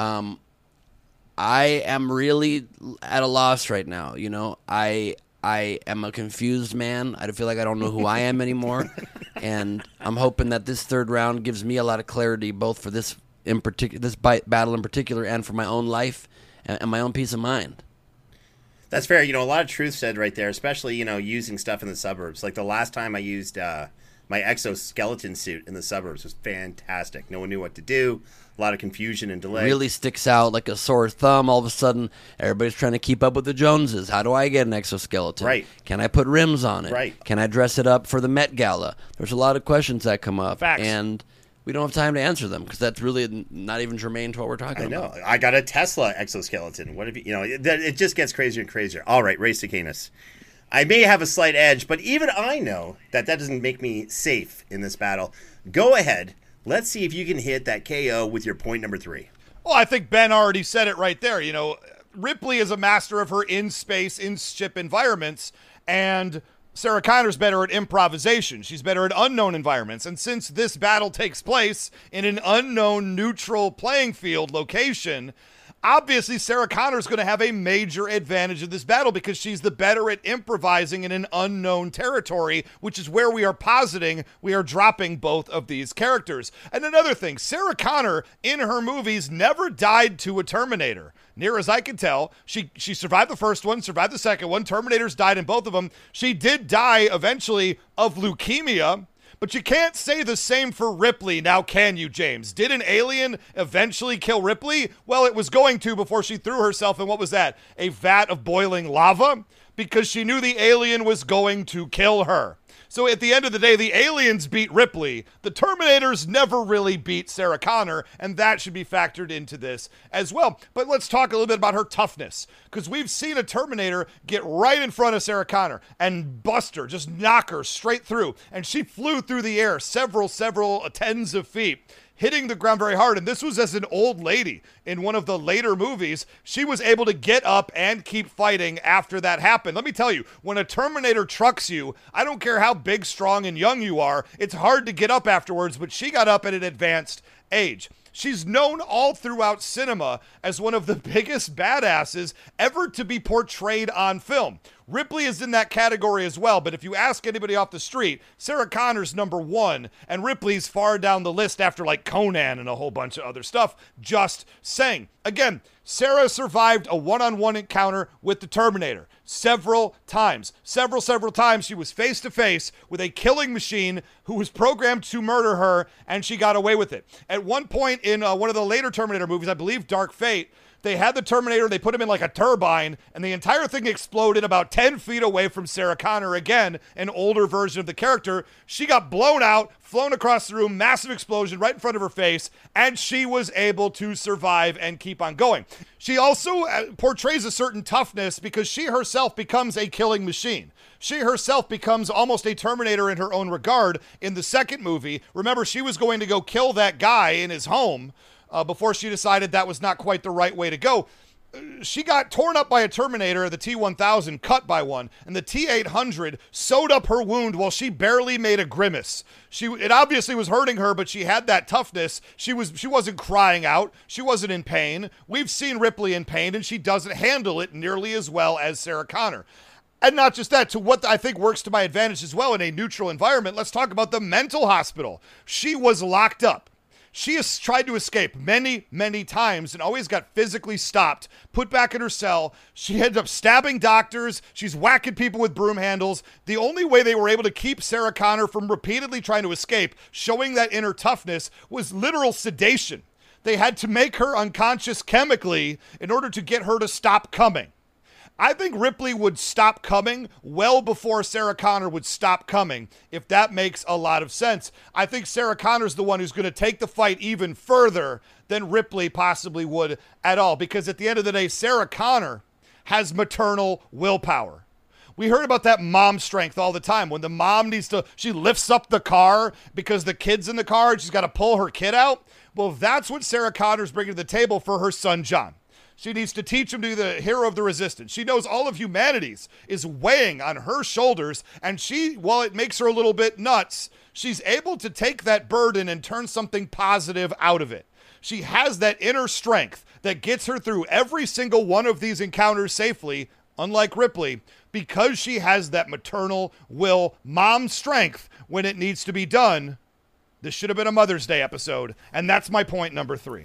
I am really at a loss right now. I am a confused man. I feel like I don't know who I am anymore. And I'm hoping that this third round gives me a lot of clarity, both for this battle in particular and for my own life and my own peace of mind. That's fair. A lot of truth said right there, especially, using stuff in the suburbs. Like the last time I used my exoskeleton suit in the suburbs was fantastic. No one knew what to do. A lot of confusion and delay. Really sticks out like a sore thumb. All of a sudden, everybody's trying to keep up with the Joneses. How do I get an exoskeleton? Right. Can I put rims on it? Right. Can I dress it up for the Met Gala? There's a lot of questions that come up. Facts. And we don't have time to answer them because that's really not even germane to what we're talking about. I know. I got a Tesla exoskeleton. What if it just gets crazier and crazier. All right, Ray Cicanis. I may have a slight edge, but even I know that doesn't make me safe in this battle. Go ahead. Let's see if you can hit that KO with your point number 3. Well, I think Ben already said it right there. Ripley is a master of her in-space, in-ship environments, and Sarah Connor's better at improvisation. She's better at unknown environments. And since this battle takes place in an unknown neutral playing field location, Obviously, Sarah Connor is going to have a major advantage in this battle because she's the better at improvising in an unknown territory, which is where we are positing we are dropping both of these characters. And another thing, Sarah Connor in her movies never died to a Terminator. Near as I can tell, she survived the first one, survived the second one. Terminators died in both of them. She did die eventually of leukemia. But you can't say the same for Ripley, now can you, James? Did an alien eventually kill Ripley? Well, it was going to before she threw herself in, what was that, a vat of boiling lava? Because she knew the alien was going to kill her. So at the end of the day, the aliens beat Ripley. The Terminators never really beat Sarah Connor, and that should be factored into this as well. But let's talk a little bit about her toughness, because we've seen a Terminator get right in front of Sarah Connor and bust her, just knock her straight through. And she flew through the air several tens of feet, hitting the ground very hard. And this was as an old lady in one of the later movies. She was able to get up and keep fighting after that happened. Let me tell you, when a Terminator trucks you, I don't care how big, strong, and young you are, it's hard to get up afterwards, but she got up at an advanced age. She's known all throughout cinema as one of the biggest badasses ever to be portrayed on film. Ripley is in that category as well, but if you ask anybody off the street, Sarah Connor's number one, and Ripley's far down the list after like Conan and a whole bunch of other stuff. Just saying. Again, Sarah survived a one-on-one encounter with the Terminator several times. Several times she was face-to-face with a killing machine who was programmed to murder her, and she got away with it. At one point in one of the later Terminator movies, I believe Dark Fate, they had the Terminator, they put him in like a turbine, and the entire thing exploded about 10 feet away from Sarah Connor. Again, an older version of the character. She got blown out, flown across the room, massive explosion right in front of her face, and she was able to survive and keep on going. She also portrays a certain toughness because she herself becomes a killing machine. She herself becomes almost a Terminator in her own regard in the second movie. Remember, she was going to go kill that guy in his home before she decided that was not quite the right way to go. She got torn up by a Terminator, the T-1000, cut by one, and the T-800 sewed up her wound while she barely made a grimace. It obviously was hurting her, but she had that toughness. She wasn't crying out. She wasn't in pain. We've seen Ripley in pain, and she doesn't handle it nearly as well as Sarah Connor. And not just that, to what I think works to my advantage as well in a neutral environment, let's talk about the mental hospital. She was locked up. She has tried to escape many times and always got physically stopped, put back in her cell. She ended up stabbing doctors. She's whacking people with broom handles. The only way they were able to keep Sarah Connor from repeatedly trying to escape, showing that inner toughness, was literal sedation. They had to make her unconscious chemically in order to get her to stop coming. I think Ripley would stop coming well before Sarah Connor would stop coming, if that makes a lot of sense. I think Sarah Connor's the one who's going to take the fight even further than Ripley possibly would at all, because at the end of the day, Sarah Connor has maternal willpower. We heard about that mom strength all the time. When the mom she lifts up the car because the kid's in the car and she's got to pull her kid out. Well, that's what Sarah Connor's bringing to the table for her son, John. She needs to teach him to be the hero of the resistance. She knows all of humanities is weighing on her shoulders, and while it makes her a little bit nuts, she's able to take that burden and turn something positive out of it. She has that inner strength that gets her through every single one of these encounters safely, unlike Ripley, because she has that maternal will, mom strength when it needs to be done. This should have been a Mother's Day episode, and that's my point number 3.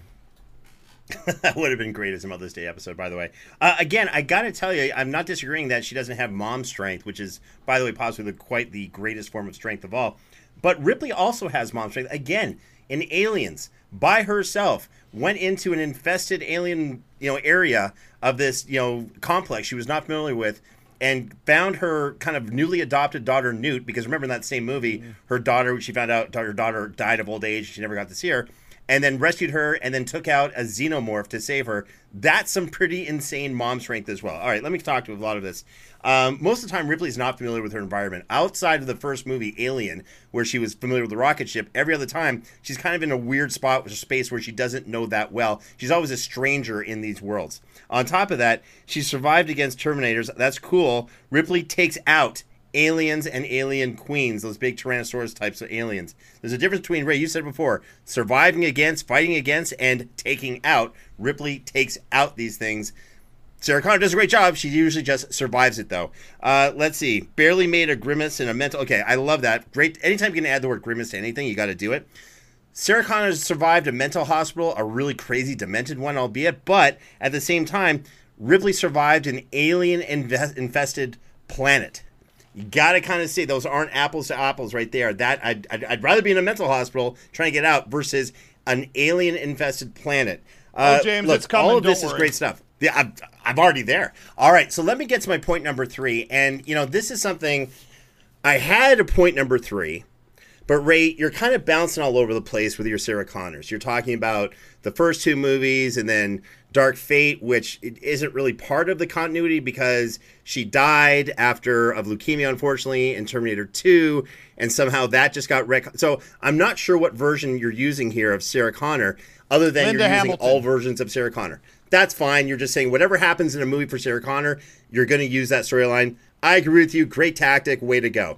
That would have been great as a Mother's Day episode, by the way. Again, I got to tell you, I'm not disagreeing that she doesn't have mom strength, which is, by the way, possibly quite the greatest form of strength of all. But Ripley also has mom strength. Again, in Aliens, by herself, went into an infested alien, area of this, complex she was not familiar with, and found her kind of newly adopted daughter, Newt, because remember in that same movie, her daughter, she found out her daughter died of old age. She never got to see her. And then rescued her and then took out a xenomorph to save her. That's some pretty insane mom strength as well. All right, let me talk to a lot of this. Most of the time, Ripley's not familiar with her environment. Outside of the first movie, Alien, where she was familiar with the rocket ship, every other time, she's kind of in a weird spot with a space where she doesn't know that well. She's always a stranger in these worlds. On top of that, she survived against Terminators. That's cool. Ripley takes out aliens and alien queens, those big Tyrannosaurus types of aliens. There's a difference between, Ray, you said before, surviving against, fighting against, and taking out. Ripley takes out these things. Sarah Connor does a great job. She usually just survives it, though. Let's see. Barely made a grimace and a mental... Okay, I love that. Great. Anytime you can add the word grimace to anything, you got to do it. Sarah Connor survived a mental hospital, a really crazy, demented one, albeit, but at the same time, Ripley survived an alien-infested planet. You got to kind of see those aren't apples to apples right there. That I'd rather be in a mental hospital trying to get out versus an alien-infested planet. James, look, it's coming. All of this Don't is worry. great stuff. Yeah, I'm already there. All right, so let me get to my point number 3. And, this is something I had a point number 3. But, Ray, you're kind of bouncing all over the place with your Sarah Connors. You're talking about the first 2 movies and then Dark Fate, which isn't really part of the continuity because she died of leukemia, unfortunately, in Terminator 2, and somehow that just got wrecked. So I'm not sure what version you're using here of Sarah Connor, other than Linda you're Hamilton. using all versions of Sarah Connor. That's fine. You're just saying whatever happens in a movie for Sarah Connor, you're going to use that storyline. I agree with you. Great tactic. Way to go.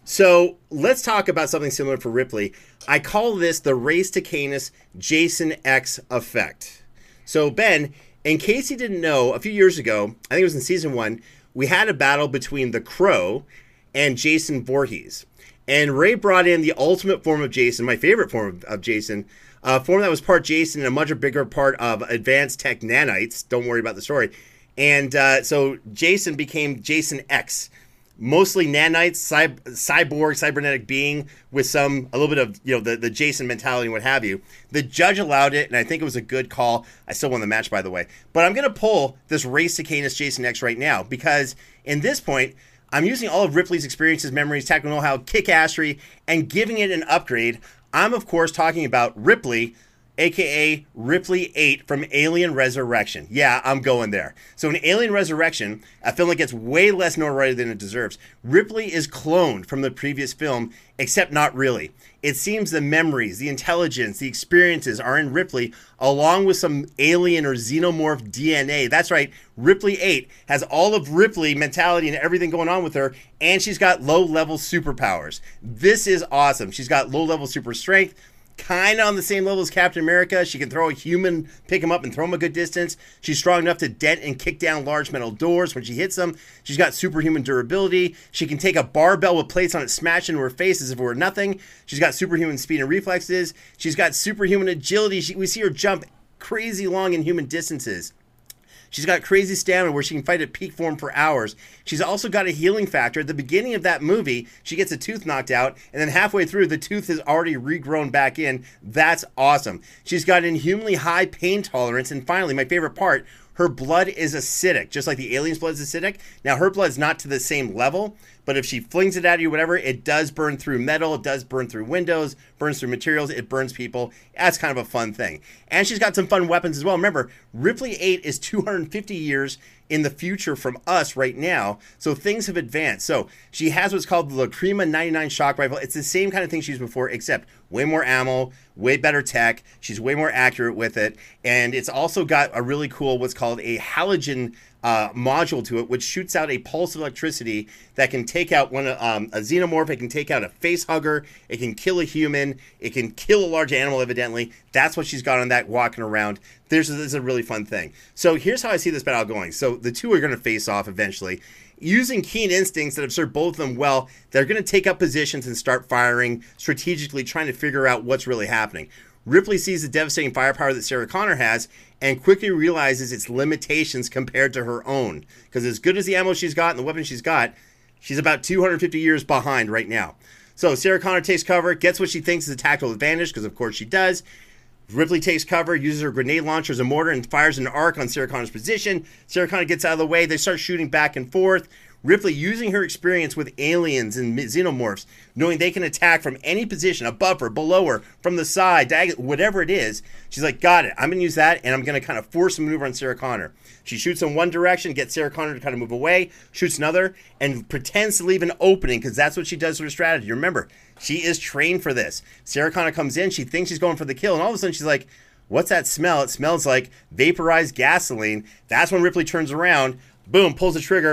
So let's talk about something similar for Ripley. I call this the Race to Canis Jason X effect. So Ben, in case you didn't know, a few years ago, I think it was in season 1, we had a battle between the Crow and Jason Voorhees. And Ray brought in the ultimate form of Jason, my favorite form of Jason, a form that was part Jason and a much bigger part of advanced tech nanites. Don't worry about the story. And so Jason became Jason X. Mostly nanites, cyborg, cybernetic being with a little bit of, the Jason mentality and what have you. The judge allowed it, and I think it was a good call. I still won the match, by the way. But I'm going to pull this Race to Canis Jason X right now, because in this point, I'm using all of Ripley's experiences, memories, technical know-how, kick-assery, and giving it an upgrade. I'm, of course, talking about Ripley, a.k.a. Ripley 8 from Alien Resurrection. Yeah, I'm going there. So in Alien Resurrection, a film that gets way less notoriety than it deserves, Ripley is cloned from the previous film, except not really. It seems the memories, the intelligence, the experiences are in Ripley, along with some alien or xenomorph DNA. That's right, Ripley 8 has all of Ripley mentality and everything going on with her, and she's got low-level superpowers. This is awesome. She's got low-level super strength, kind of on the same level as Captain America. She can throw a human, pick him up and throw him a good distance. She's strong enough to dent and kick down large metal doors when she hits them. She's got superhuman durability. She can take a barbell with plates on it, smash into her face as if it were nothing. She's got superhuman speed and reflexes. She's got superhuman agility. We see her jump crazy long inhuman distances. She's got crazy stamina where she can fight at peak form for hours. She's also got a healing factor. At the beginning of that movie, she gets a tooth knocked out, and then halfway through, the tooth has already regrown back in. That's awesome. She's got an inhumanly high pain tolerance, and finally, my favorite part, her blood is acidic, just like the alien's blood is acidic. Now, her blood's not to the same level, but if she flings it at you, whatever, it does burn through metal, it does burn through windows, burns through materials, it burns people. That's kind of a fun thing. And she's got some fun weapons as well. Remember, Ripley 8 is 250 years in the future from us right now, so things have advanced. So she has what's called the Lacrima 99 shock rifle. It's the same kind of thing she used before, except way more ammo, way better tech. She's way more accurate with it, and it's also got a really cool what's called a halogen module to it, which shoots out a pulse of electricity that can take out a xenomorph. It can take out a face hugger. It can kill a human. It can kill a large animal, evidently. That's what she's got on that walking around. This is a really fun thing. So here's how I see this battle going. So the two are going to face off eventually. Using keen instincts that have served both of them well, they're going to take up positions and start firing strategically, trying to figure out what's really happening. Ripley sees the devastating firepower that Sarah Connor has and quickly realizes its limitations compared to her own. Because as good as the ammo she's got and the weapons she's got, she's about 250 years behind right now. So Sarah Connor takes cover, gets what she thinks is a tactical advantage, because of course she does. Ripley takes cover, uses her grenade launcher as a mortar, and fires an arc on Sarah Connor's position. Sarah Connor gets out of the way. They start shooting back and forth. Ripley, using her experience with aliens and xenomorphs, knowing they can attack from any position, above her, below her, from the side, whatever it is, she's like, got it. I'm going to use that, and I'm going to kind of force a maneuver on Sarah Connor. She shoots in one direction, gets Sarah Connor to kind of move away, shoots another, and pretends to leave an opening, because that's what she does with her strategy. Remember, she is trained for this. Sarah Connor comes in, she thinks she's going for the kill, and all of a sudden she's like, what's that smell? It smells like vaporized gasoline. That's when Ripley turns around, boom, pulls the trigger,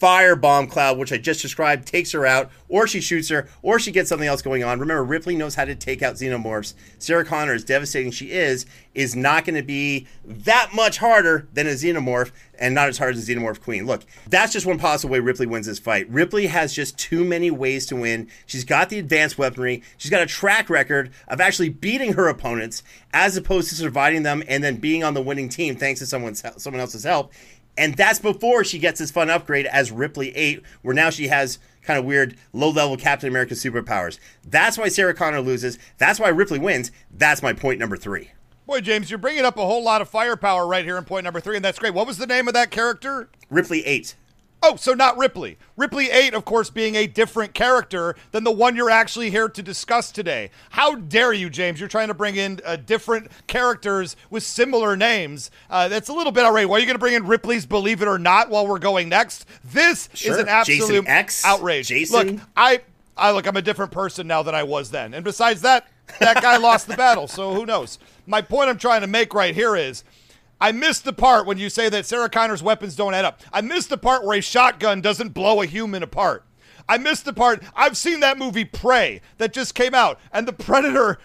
firebomb cloud, which I just described, takes her out, or she shoots her, or she gets something else going on. Remember, Ripley knows how to take out xenomorphs. Sarah Connor, as devastating she is not going to be that much harder than a xenomorph, and not as hard as a xenomorph queen. Look, that's just one possible way Ripley wins this fight. Ripley has just too many ways to win. She's got the advanced weaponry. She's got a track record of actually beating her opponents, as opposed to surviving them and then being on the winning team thanks to someone else's help. And that's before she gets this fun upgrade as Ripley 8, where now she has kind of weird low-level Captain America superpowers. That's why Sarah Connor loses. That's why Ripley wins. That's my point number 3. Boy, James, you're bringing up a whole lot of firepower right here in point number 3, and that's great. What was the name of that character? Ripley 8. Oh, so not Ripley. Ripley 8, of course, being a different character than the one you're actually here to discuss today. How dare you, James? You're trying to bring in different characters with similar names. That's a little bit outrageous. Why are you going to bring in Ripley's Believe It or Not while we're going next? This is an absolute Jason X, outrage. Jason. Look, I'm a different person now than I was then. And besides that guy lost the battle, so who knows? My point I'm trying to make right here is, I missed the part when you say that Sarah Connor's weapons don't add up. I missed the part where a shotgun doesn't blow a human apart. I missed the part. I've seen that movie Prey that just came out, and the Predator,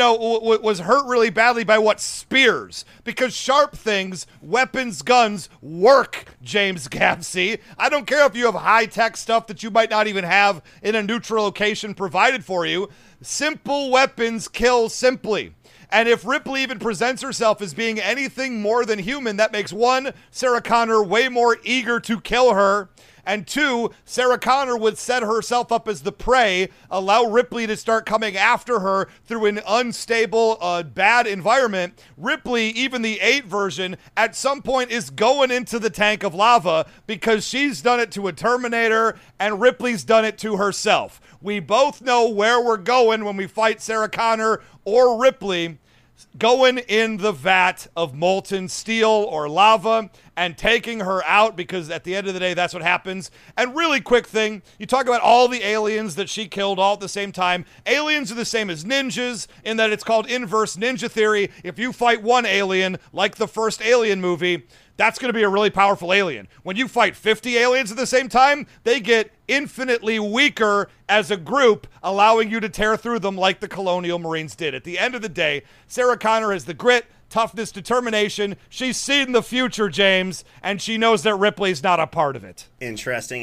was hurt really badly by spears. Because sharp things, weapons, guns work, James Gapsey. I don't care if you have high-tech stuff that you might not even have in a neutral location provided for you. Simple weapons kill simply. And if Ripley even presents herself as being anything more than human, that makes 1, Sarah Connor way more eager to kill her, and 2, Sarah Connor would set herself up as the prey, allow Ripley to start coming after her through an unstable, bad environment. Ripley, even the 8 version, at some point is going into the tank of lava because she's done it to a Terminator and Ripley's done it to herself. We both know where we're going when we fight Sarah Connor or Ripley, going in the vat of molten steel or lava and taking her out, because at the end of the day, that's what happens. And really quick thing, you talk about all the aliens that she killed all at the same time. Aliens are the same as ninjas in that it's called inverse ninja theory. If you fight one alien, like the first Alien movie, that's going to be a really powerful alien. When you fight 50 aliens at the same time, they get infinitely weaker as a group, allowing you to tear through them like the Colonial Marines did. At the end of the day, Sarah Connor has the grit, toughness, determination. She's seen the future, James, and she knows that Ripley's not a part of it. Interesting.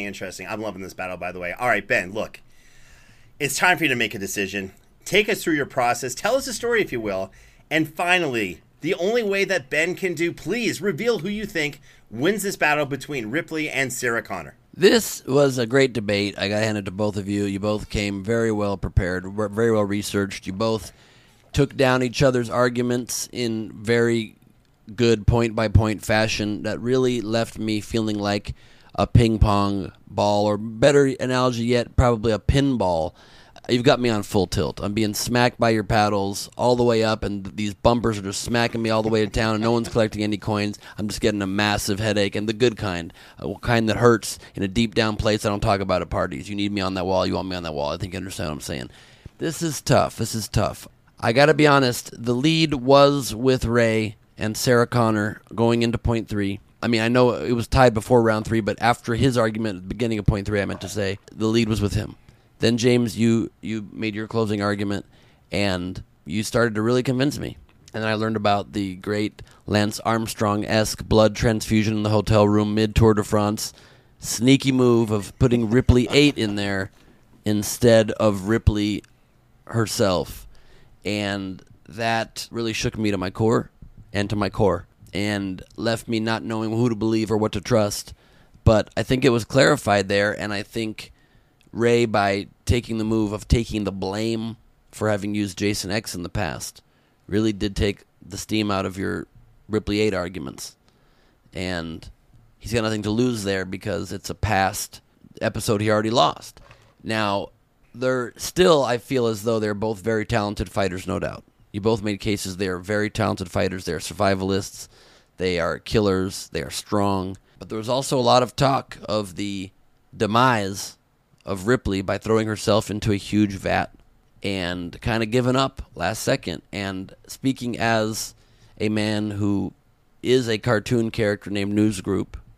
I'm loving this battle, by the way. All right, Ben, look. It's time for you to make a decision. Take us through your process. Tell us a story, if you will. And finally, the only way that Ben can do, please reveal who you think wins this battle between Ripley and Sarah Connor. This was a great debate. I got to hand it to both of you. You both came very well prepared, very well researched. You both took down each other's arguments in very good point-by-point fashion that really left me feeling like a ping-pong ball, or better analogy yet, probably a pinball. You've got me on full tilt. I'm being smacked by your paddles all the way up, and these bumpers are just smacking me all the way to town, and no one's collecting any coins. I'm just getting a massive headache, and the good kind, a kind that hurts in a deep down place I don't talk about at parties. You need me on that wall, you want me on that wall. I think you understand what I'm saying. This is tough. I got to be honest, the lead was with Ray and Sarah Connor going into point 3. I mean, I know it was tied before round 3, but after his argument at the beginning of point 3, I meant to say, the lead was with him. Then, James, you made your closing argument, and you started to really convince me. And then I learned about the great Lance Armstrong-esque blood transfusion in the hotel room mid-Tour de France. Sneaky move of putting Ripley 8 in there instead of Ripley herself. And that really shook me to my core, and left me not knowing who to believe or what to trust. But I think it was clarified there, and I think Ray, by taking the move of taking the blame for having used Jason X in the past, really did take the steam out of your Ripley 8 arguments. And he's got nothing to lose there because it's a past episode he already lost. Now, they're still, I feel as though they're both very talented fighters, no doubt. You both made cases they are very talented fighters. They are survivalists. They are killers. They are strong. But there was also a lot of talk of the demise of Ripley by throwing herself into a huge vat and kind of giving up last second. And speaking as a man who is a cartoon character named Newsgroup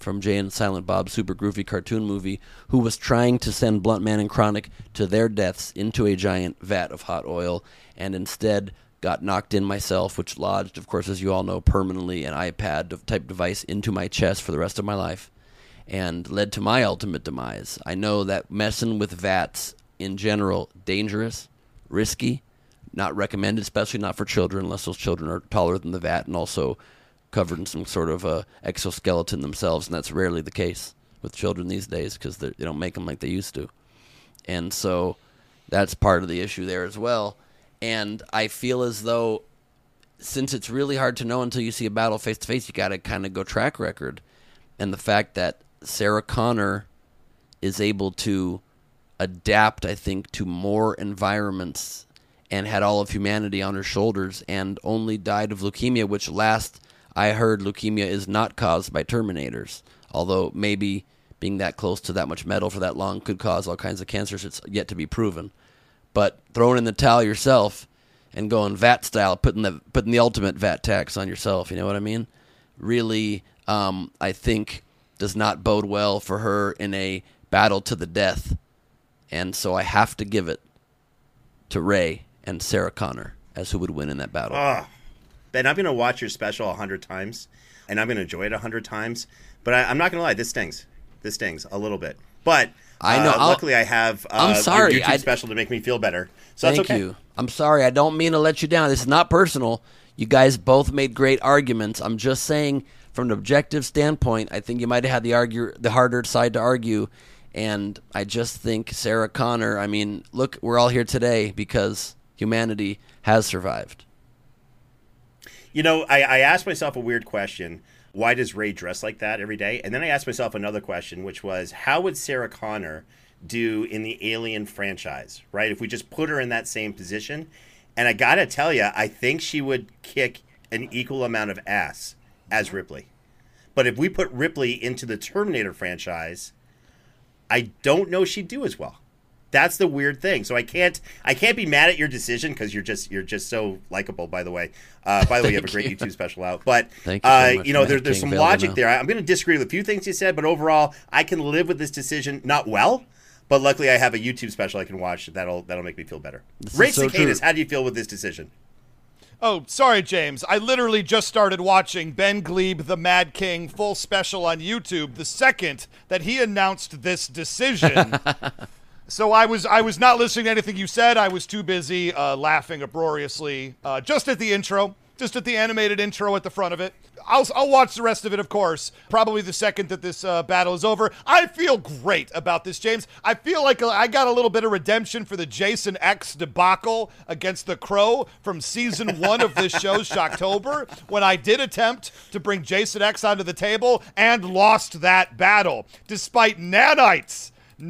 from Jay and Silent Bob's super groovy cartoon movie, who was trying to send Bluntman and Chronic to their deaths into a giant vat of hot oil, and instead got knocked in myself, which lodged, of course, as you all know, permanently an iPad-type device into my chest for the rest of my life, and led to my ultimate demise. I know that messing with vats in general, dangerous, risky, not recommended, especially not for children, unless those children are taller than the vat and also covered in some sort of exoskeleton themselves, and that's rarely the case with children these days because they don't make them like they used to. And so that's part of the issue there as well. And I feel as though, since it's really hard to know until you see a battle face-to-face, you got to kind of go track record. And the fact that Sarah Connor is able to adapt, I think, to more environments and had all of humanity on her shoulders and only died of leukemia, which last I heard leukemia is not caused by Terminators, although maybe being that close to that much metal for that long could cause all kinds of cancers. It's yet to be proven. But throwing in the towel yourself and going vat style, putting the ultimate vat tax on yourself, you know what I mean? Really, I think does not bode well for her in a battle to the death. And so I have to give it to Ray and Sarah Connor as who would win in that battle. Ben, I'm going to watch your special 100 times, and I'm going to enjoy it 100 times. But I'm not going to lie, this stings. This stings a little bit. But I know. Luckily, I have I'm sorry. your YouTube special to make me feel better. So Thank that's okay. you. I'm sorry. I don't mean to let you down. This is not personal. You guys both made great arguments. I'm just saying, from an objective standpoint, I think you might have had the harder side to argue. And I just think Sarah Connor, I mean, look, we're all here today because humanity has survived. You know, I asked myself a weird question. Why does Ray dress like that every day? And then I asked myself another question, which was, how would Sarah Connor do in the Alien franchise, right? If we just put her in that same position. And I got to tell you, I think she would kick an equal amount of ass as Ripley. But if we put Ripley into the Terminator franchise, I don't know she'd do as well. That's the weird thing. So I can't be mad at your decision because you're just so likable. By the way, you have a great YouTube special out. But Thank you so much, you know, Matt there's King some logic there. I'm going to disagree with a few things you said, but overall, I can live with this decision. Not well, but luckily I have a YouTube special I can watch that'll make me feel better. Ray Cicadas, how do you feel with this decision? Oh, sorry, James. I literally just started watching Ben Glebe, the Mad King, full special on YouTube the second that he announced this decision. So I was not listening to anything you said. I was too busy laughing uproariously just at the intro, just at the animated intro at the front of it. I'll watch the rest of it, of course, probably the second that this battle is over. I feel great about this, James. I feel like I got a little bit of redemption for the Jason X debacle against the Crow from season 1 of this show, Shocktober, when I did attempt to bring Jason X onto the table and lost that battle, despite nanites.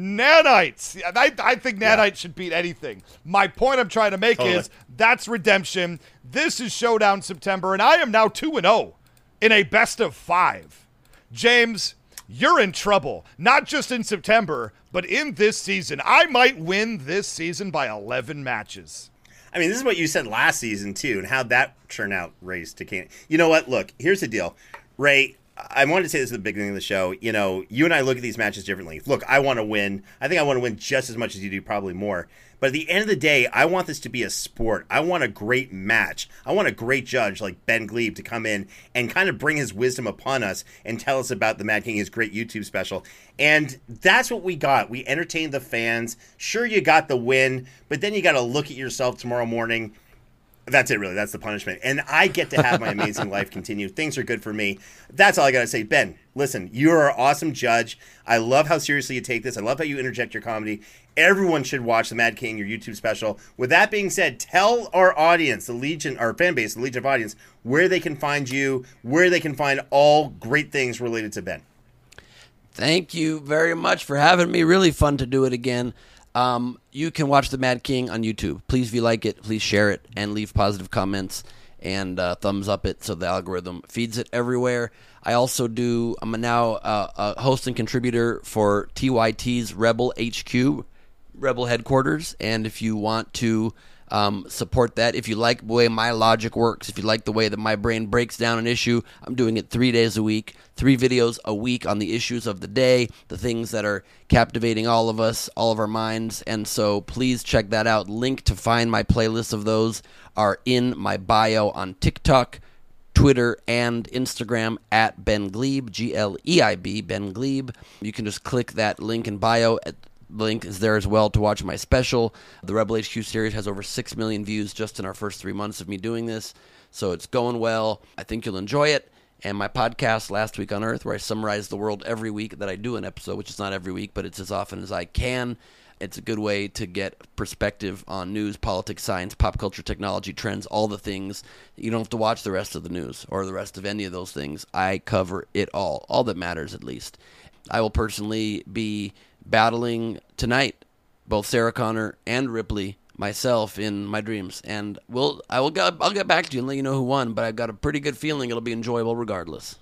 I think nanites should beat anything. My point I'm trying to make is that's redemption. This is Showdown September, and I am now 2-0 in a best of 5. James, you're in trouble, not just in September, but in this season. I might win this season by 11 matches. I mean, this is what you said last season, too, and how'd that turn out, Ray's to Canaan. You know what? Look, here's the deal. Ray, I wanted to say this at the beginning of the show. You know, you and I look at these matches differently. Look, I want to win. I think I want to win just as much as you do, probably more. But at the end of the day, I want this to be a sport. I want a great match. I want a great judge like Ben Glebe to come in and kind of bring his wisdom upon us and tell us about the Mad King, his great YouTube special. And that's what we got. We entertained the fans. Sure, you got the win, but then you got to look at yourself tomorrow morning. That's it, really. That's the punishment. And I get to have my amazing life continue. Things are good for me. That's all I got to say. Ben, listen, you're an awesome judge. I love how seriously you take this. I love how you interject your comedy. Everyone should watch The Mad King, your YouTube special. With that being said, tell our audience, the Legion, our fan base, the Legion of Audience, where they can find you, where they can find all great things related to Ben. Thank you very much for having me. Really fun to do it again. You can watch The Mad King on YouTube. Please, if you like it, please share it and leave positive comments and thumbs up it so the algorithm feeds it everywhere. I also I'm now a host and contributor for TYT's Rebel HQ, Rebel headquarters. And if you want to Support that. If you like the way my logic works, if you like the way that my brain breaks down an issue, I'm doing it 3 days a week, 3 videos a week on the issues of the day, the things that are captivating all of us, all of our minds. And so please check that out. Link to find my playlist of those are in my bio on TikTok, Twitter, and Instagram at Ben Gleib, Gleib, Ben Gleib. You can just click that link in bio. Link is there as well to watch my special. The Rebel HQ series has over 6 million views just in our first 3 months of me doing this. So it's going well. I think you'll enjoy it. And my podcast, Last Week on Earth, where I summarize the world every week that I do an episode, which is not every week, but it's as often as I can. It's a good way to get perspective on news, politics, science, pop culture, technology, trends, all the things. You don't have to watch the rest of the news or the rest of any of those things. I cover it all that matters at least. I will personally be battling tonight both Sarah Connor and Ripley myself in my dreams, and I'll get back to you and let you know who won, but I've got a pretty good feeling it'll be enjoyable regardless.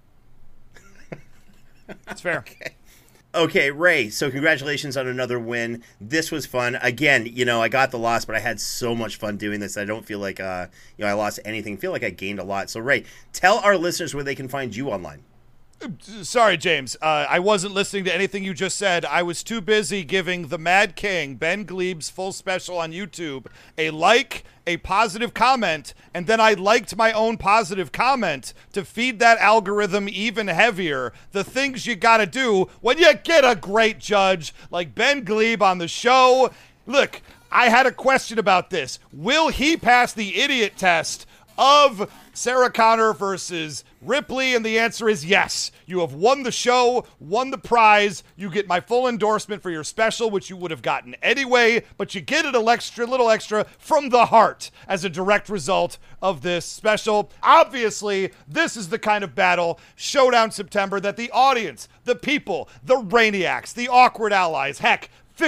That's fair. Okay, Ray, so congratulations on another win. This was fun. Again, I got the loss, but I had so much fun doing this. I don't feel like I lost anything. I feel like I gained a lot. So, Ray, tell our listeners where they can find you online. Sorry, James. I wasn't listening to anything you just said. I was too busy giving the Mad King, Ben Gleib's full special on YouTube, a like, a positive comment, and then I liked my own positive comment to feed that algorithm even heavier. The things you gotta do when you get a great judge like Ben Gleib on the show. Look, I had a question about this. Will he pass the idiot test of Sarah Connor versus Ripley? And the answer is yes. You have won the show, won the prize. You get my full endorsement for your special, which you would have gotten anyway, but you get it a little extra from the heart as a direct result of this special. Obviously, this is the kind of battle, Showdown September, that the audience, the people, the Brainiacs, the awkward allies, heck,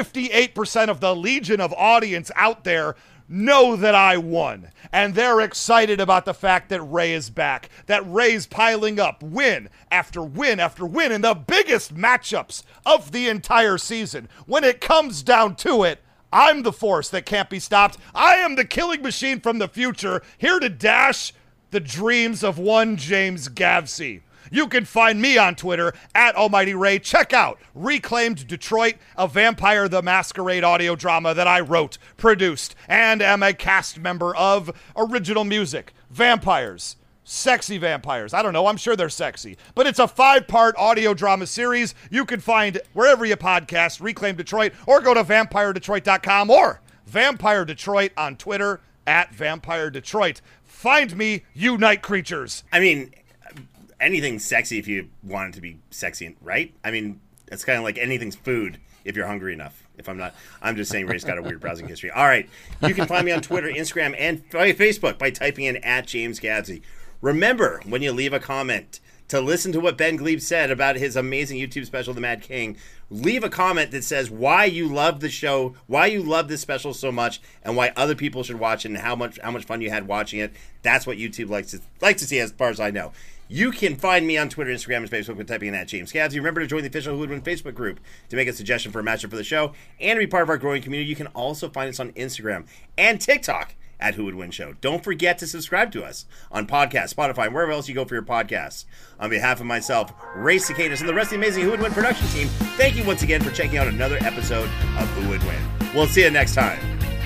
58% of the legion of audience out there know that I won, and they're excited about the fact that Ray is back, that Ray's piling up win after win after win in the biggest matchups of the entire season. When it comes down to it, I'm the force that can't be stopped. I am the killing machine from the future, here to dash the dreams of one James Gavsey. You can find me on Twitter at Almighty Ray. Check out Reclaimed Detroit, a Vampire the Masquerade audio drama that I wrote, produced, and am a cast member of. Original music, vampires, sexy vampires. I don't know, I'm sure they're sexy. But it's a 5-part audio drama series you can find wherever you podcast, Reclaim Detroit, or go to vampiredetroit.com or Vampire Detroit on Twitter at Vampire Detroit. Find me, you night creatures. I mean, anything's sexy if you want it to be sexy, right? I mean, it's kind of like anything's food if you're hungry enough. I'm just saying Ray's got a weird browsing history. All right. You can find me on Twitter, Instagram, and Facebook by typing in at James Gavsey. Remember, when you leave a comment, to listen to what Ben Gleib said about his amazing YouTube special, The Mad King, leave a comment that says why you love the show, why you love this special so much, and why other people should watch it, and how much fun you had watching it. That's what YouTube likes to see, as far as I know. You can find me on Twitter, Instagram, and Facebook by typing in at James Gavsey. Remember to join the official Who Would Win Facebook group to make a suggestion for a matchup for the show and to be part of our growing community. You can also find us on Instagram and TikTok at Who Would Win Show. Don't forget to subscribe to us on podcast, Spotify, and wherever else you go for your podcasts. On behalf of myself, Ray Cicadas, and the rest of the amazing Who Would Win production team, thank you once again for checking out another episode of Who Would Win. We'll see you next time.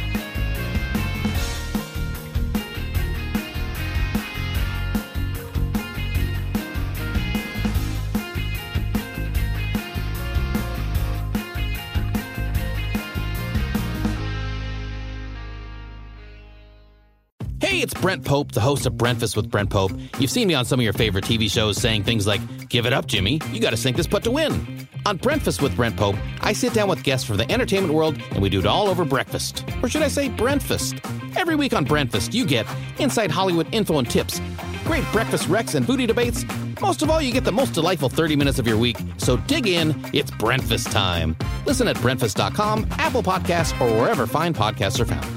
Hey, it's Brent Pope, the host of Breakfast with Brent Pope. You've seen me on some of your favorite TV shows saying things like, "Give it up, Jimmy. You got to sink this putt to win." On Breakfast with Brent Pope, I sit down with guests from the entertainment world, and we do it all over breakfast. Or should I say Brentfast? Every week on Brentfast, you get inside Hollywood info and tips, great breakfast recs and booty debates. Most of all, you get the most delightful 30 minutes of your week. So dig in. It's Brentfast time. Listen at Brentfast.com, Apple Podcasts, or wherever fine podcasts are found.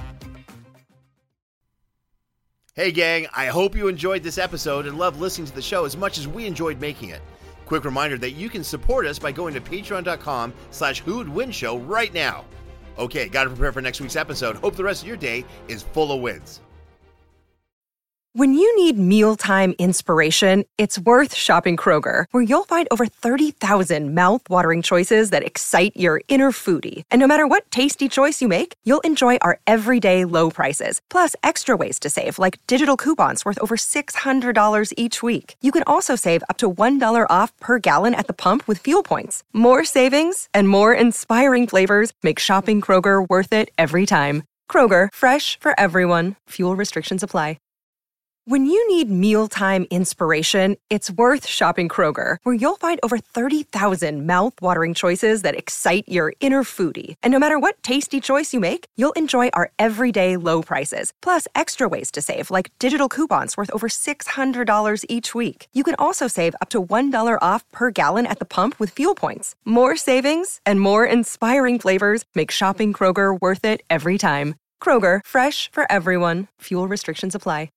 Hey gang, I hope you enjoyed this episode and loved listening to the show as much as we enjoyed making it. Quick reminder that you can support us by going to patreon.com/whowouldwinshow right now. Okay, got to prepare for next week's episode. Hope the rest of your day is full of wins. When you need mealtime inspiration, it's worth shopping Kroger, where you'll find over 30,000 mouth-watering choices that excite your inner foodie. And no matter what tasty choice you make, you'll enjoy our everyday low prices, plus extra ways to save, like digital coupons worth over $600 each week. You can also save up to $1 off per gallon at the pump with fuel points. More savings and more inspiring flavors make shopping Kroger worth it every time. Kroger, fresh for everyone. Fuel restrictions apply. When you need mealtime inspiration, it's worth shopping Kroger, where you'll find over 30,000 mouth-watering choices that excite your inner foodie. And no matter what tasty choice you make, you'll enjoy our everyday low prices, plus extra ways to save, like digital coupons worth over $600 each week. You can also save up to $1 off per gallon at the pump with fuel points. More savings and more inspiring flavors make shopping Kroger worth it every time. Kroger, fresh for everyone. Fuel restrictions apply.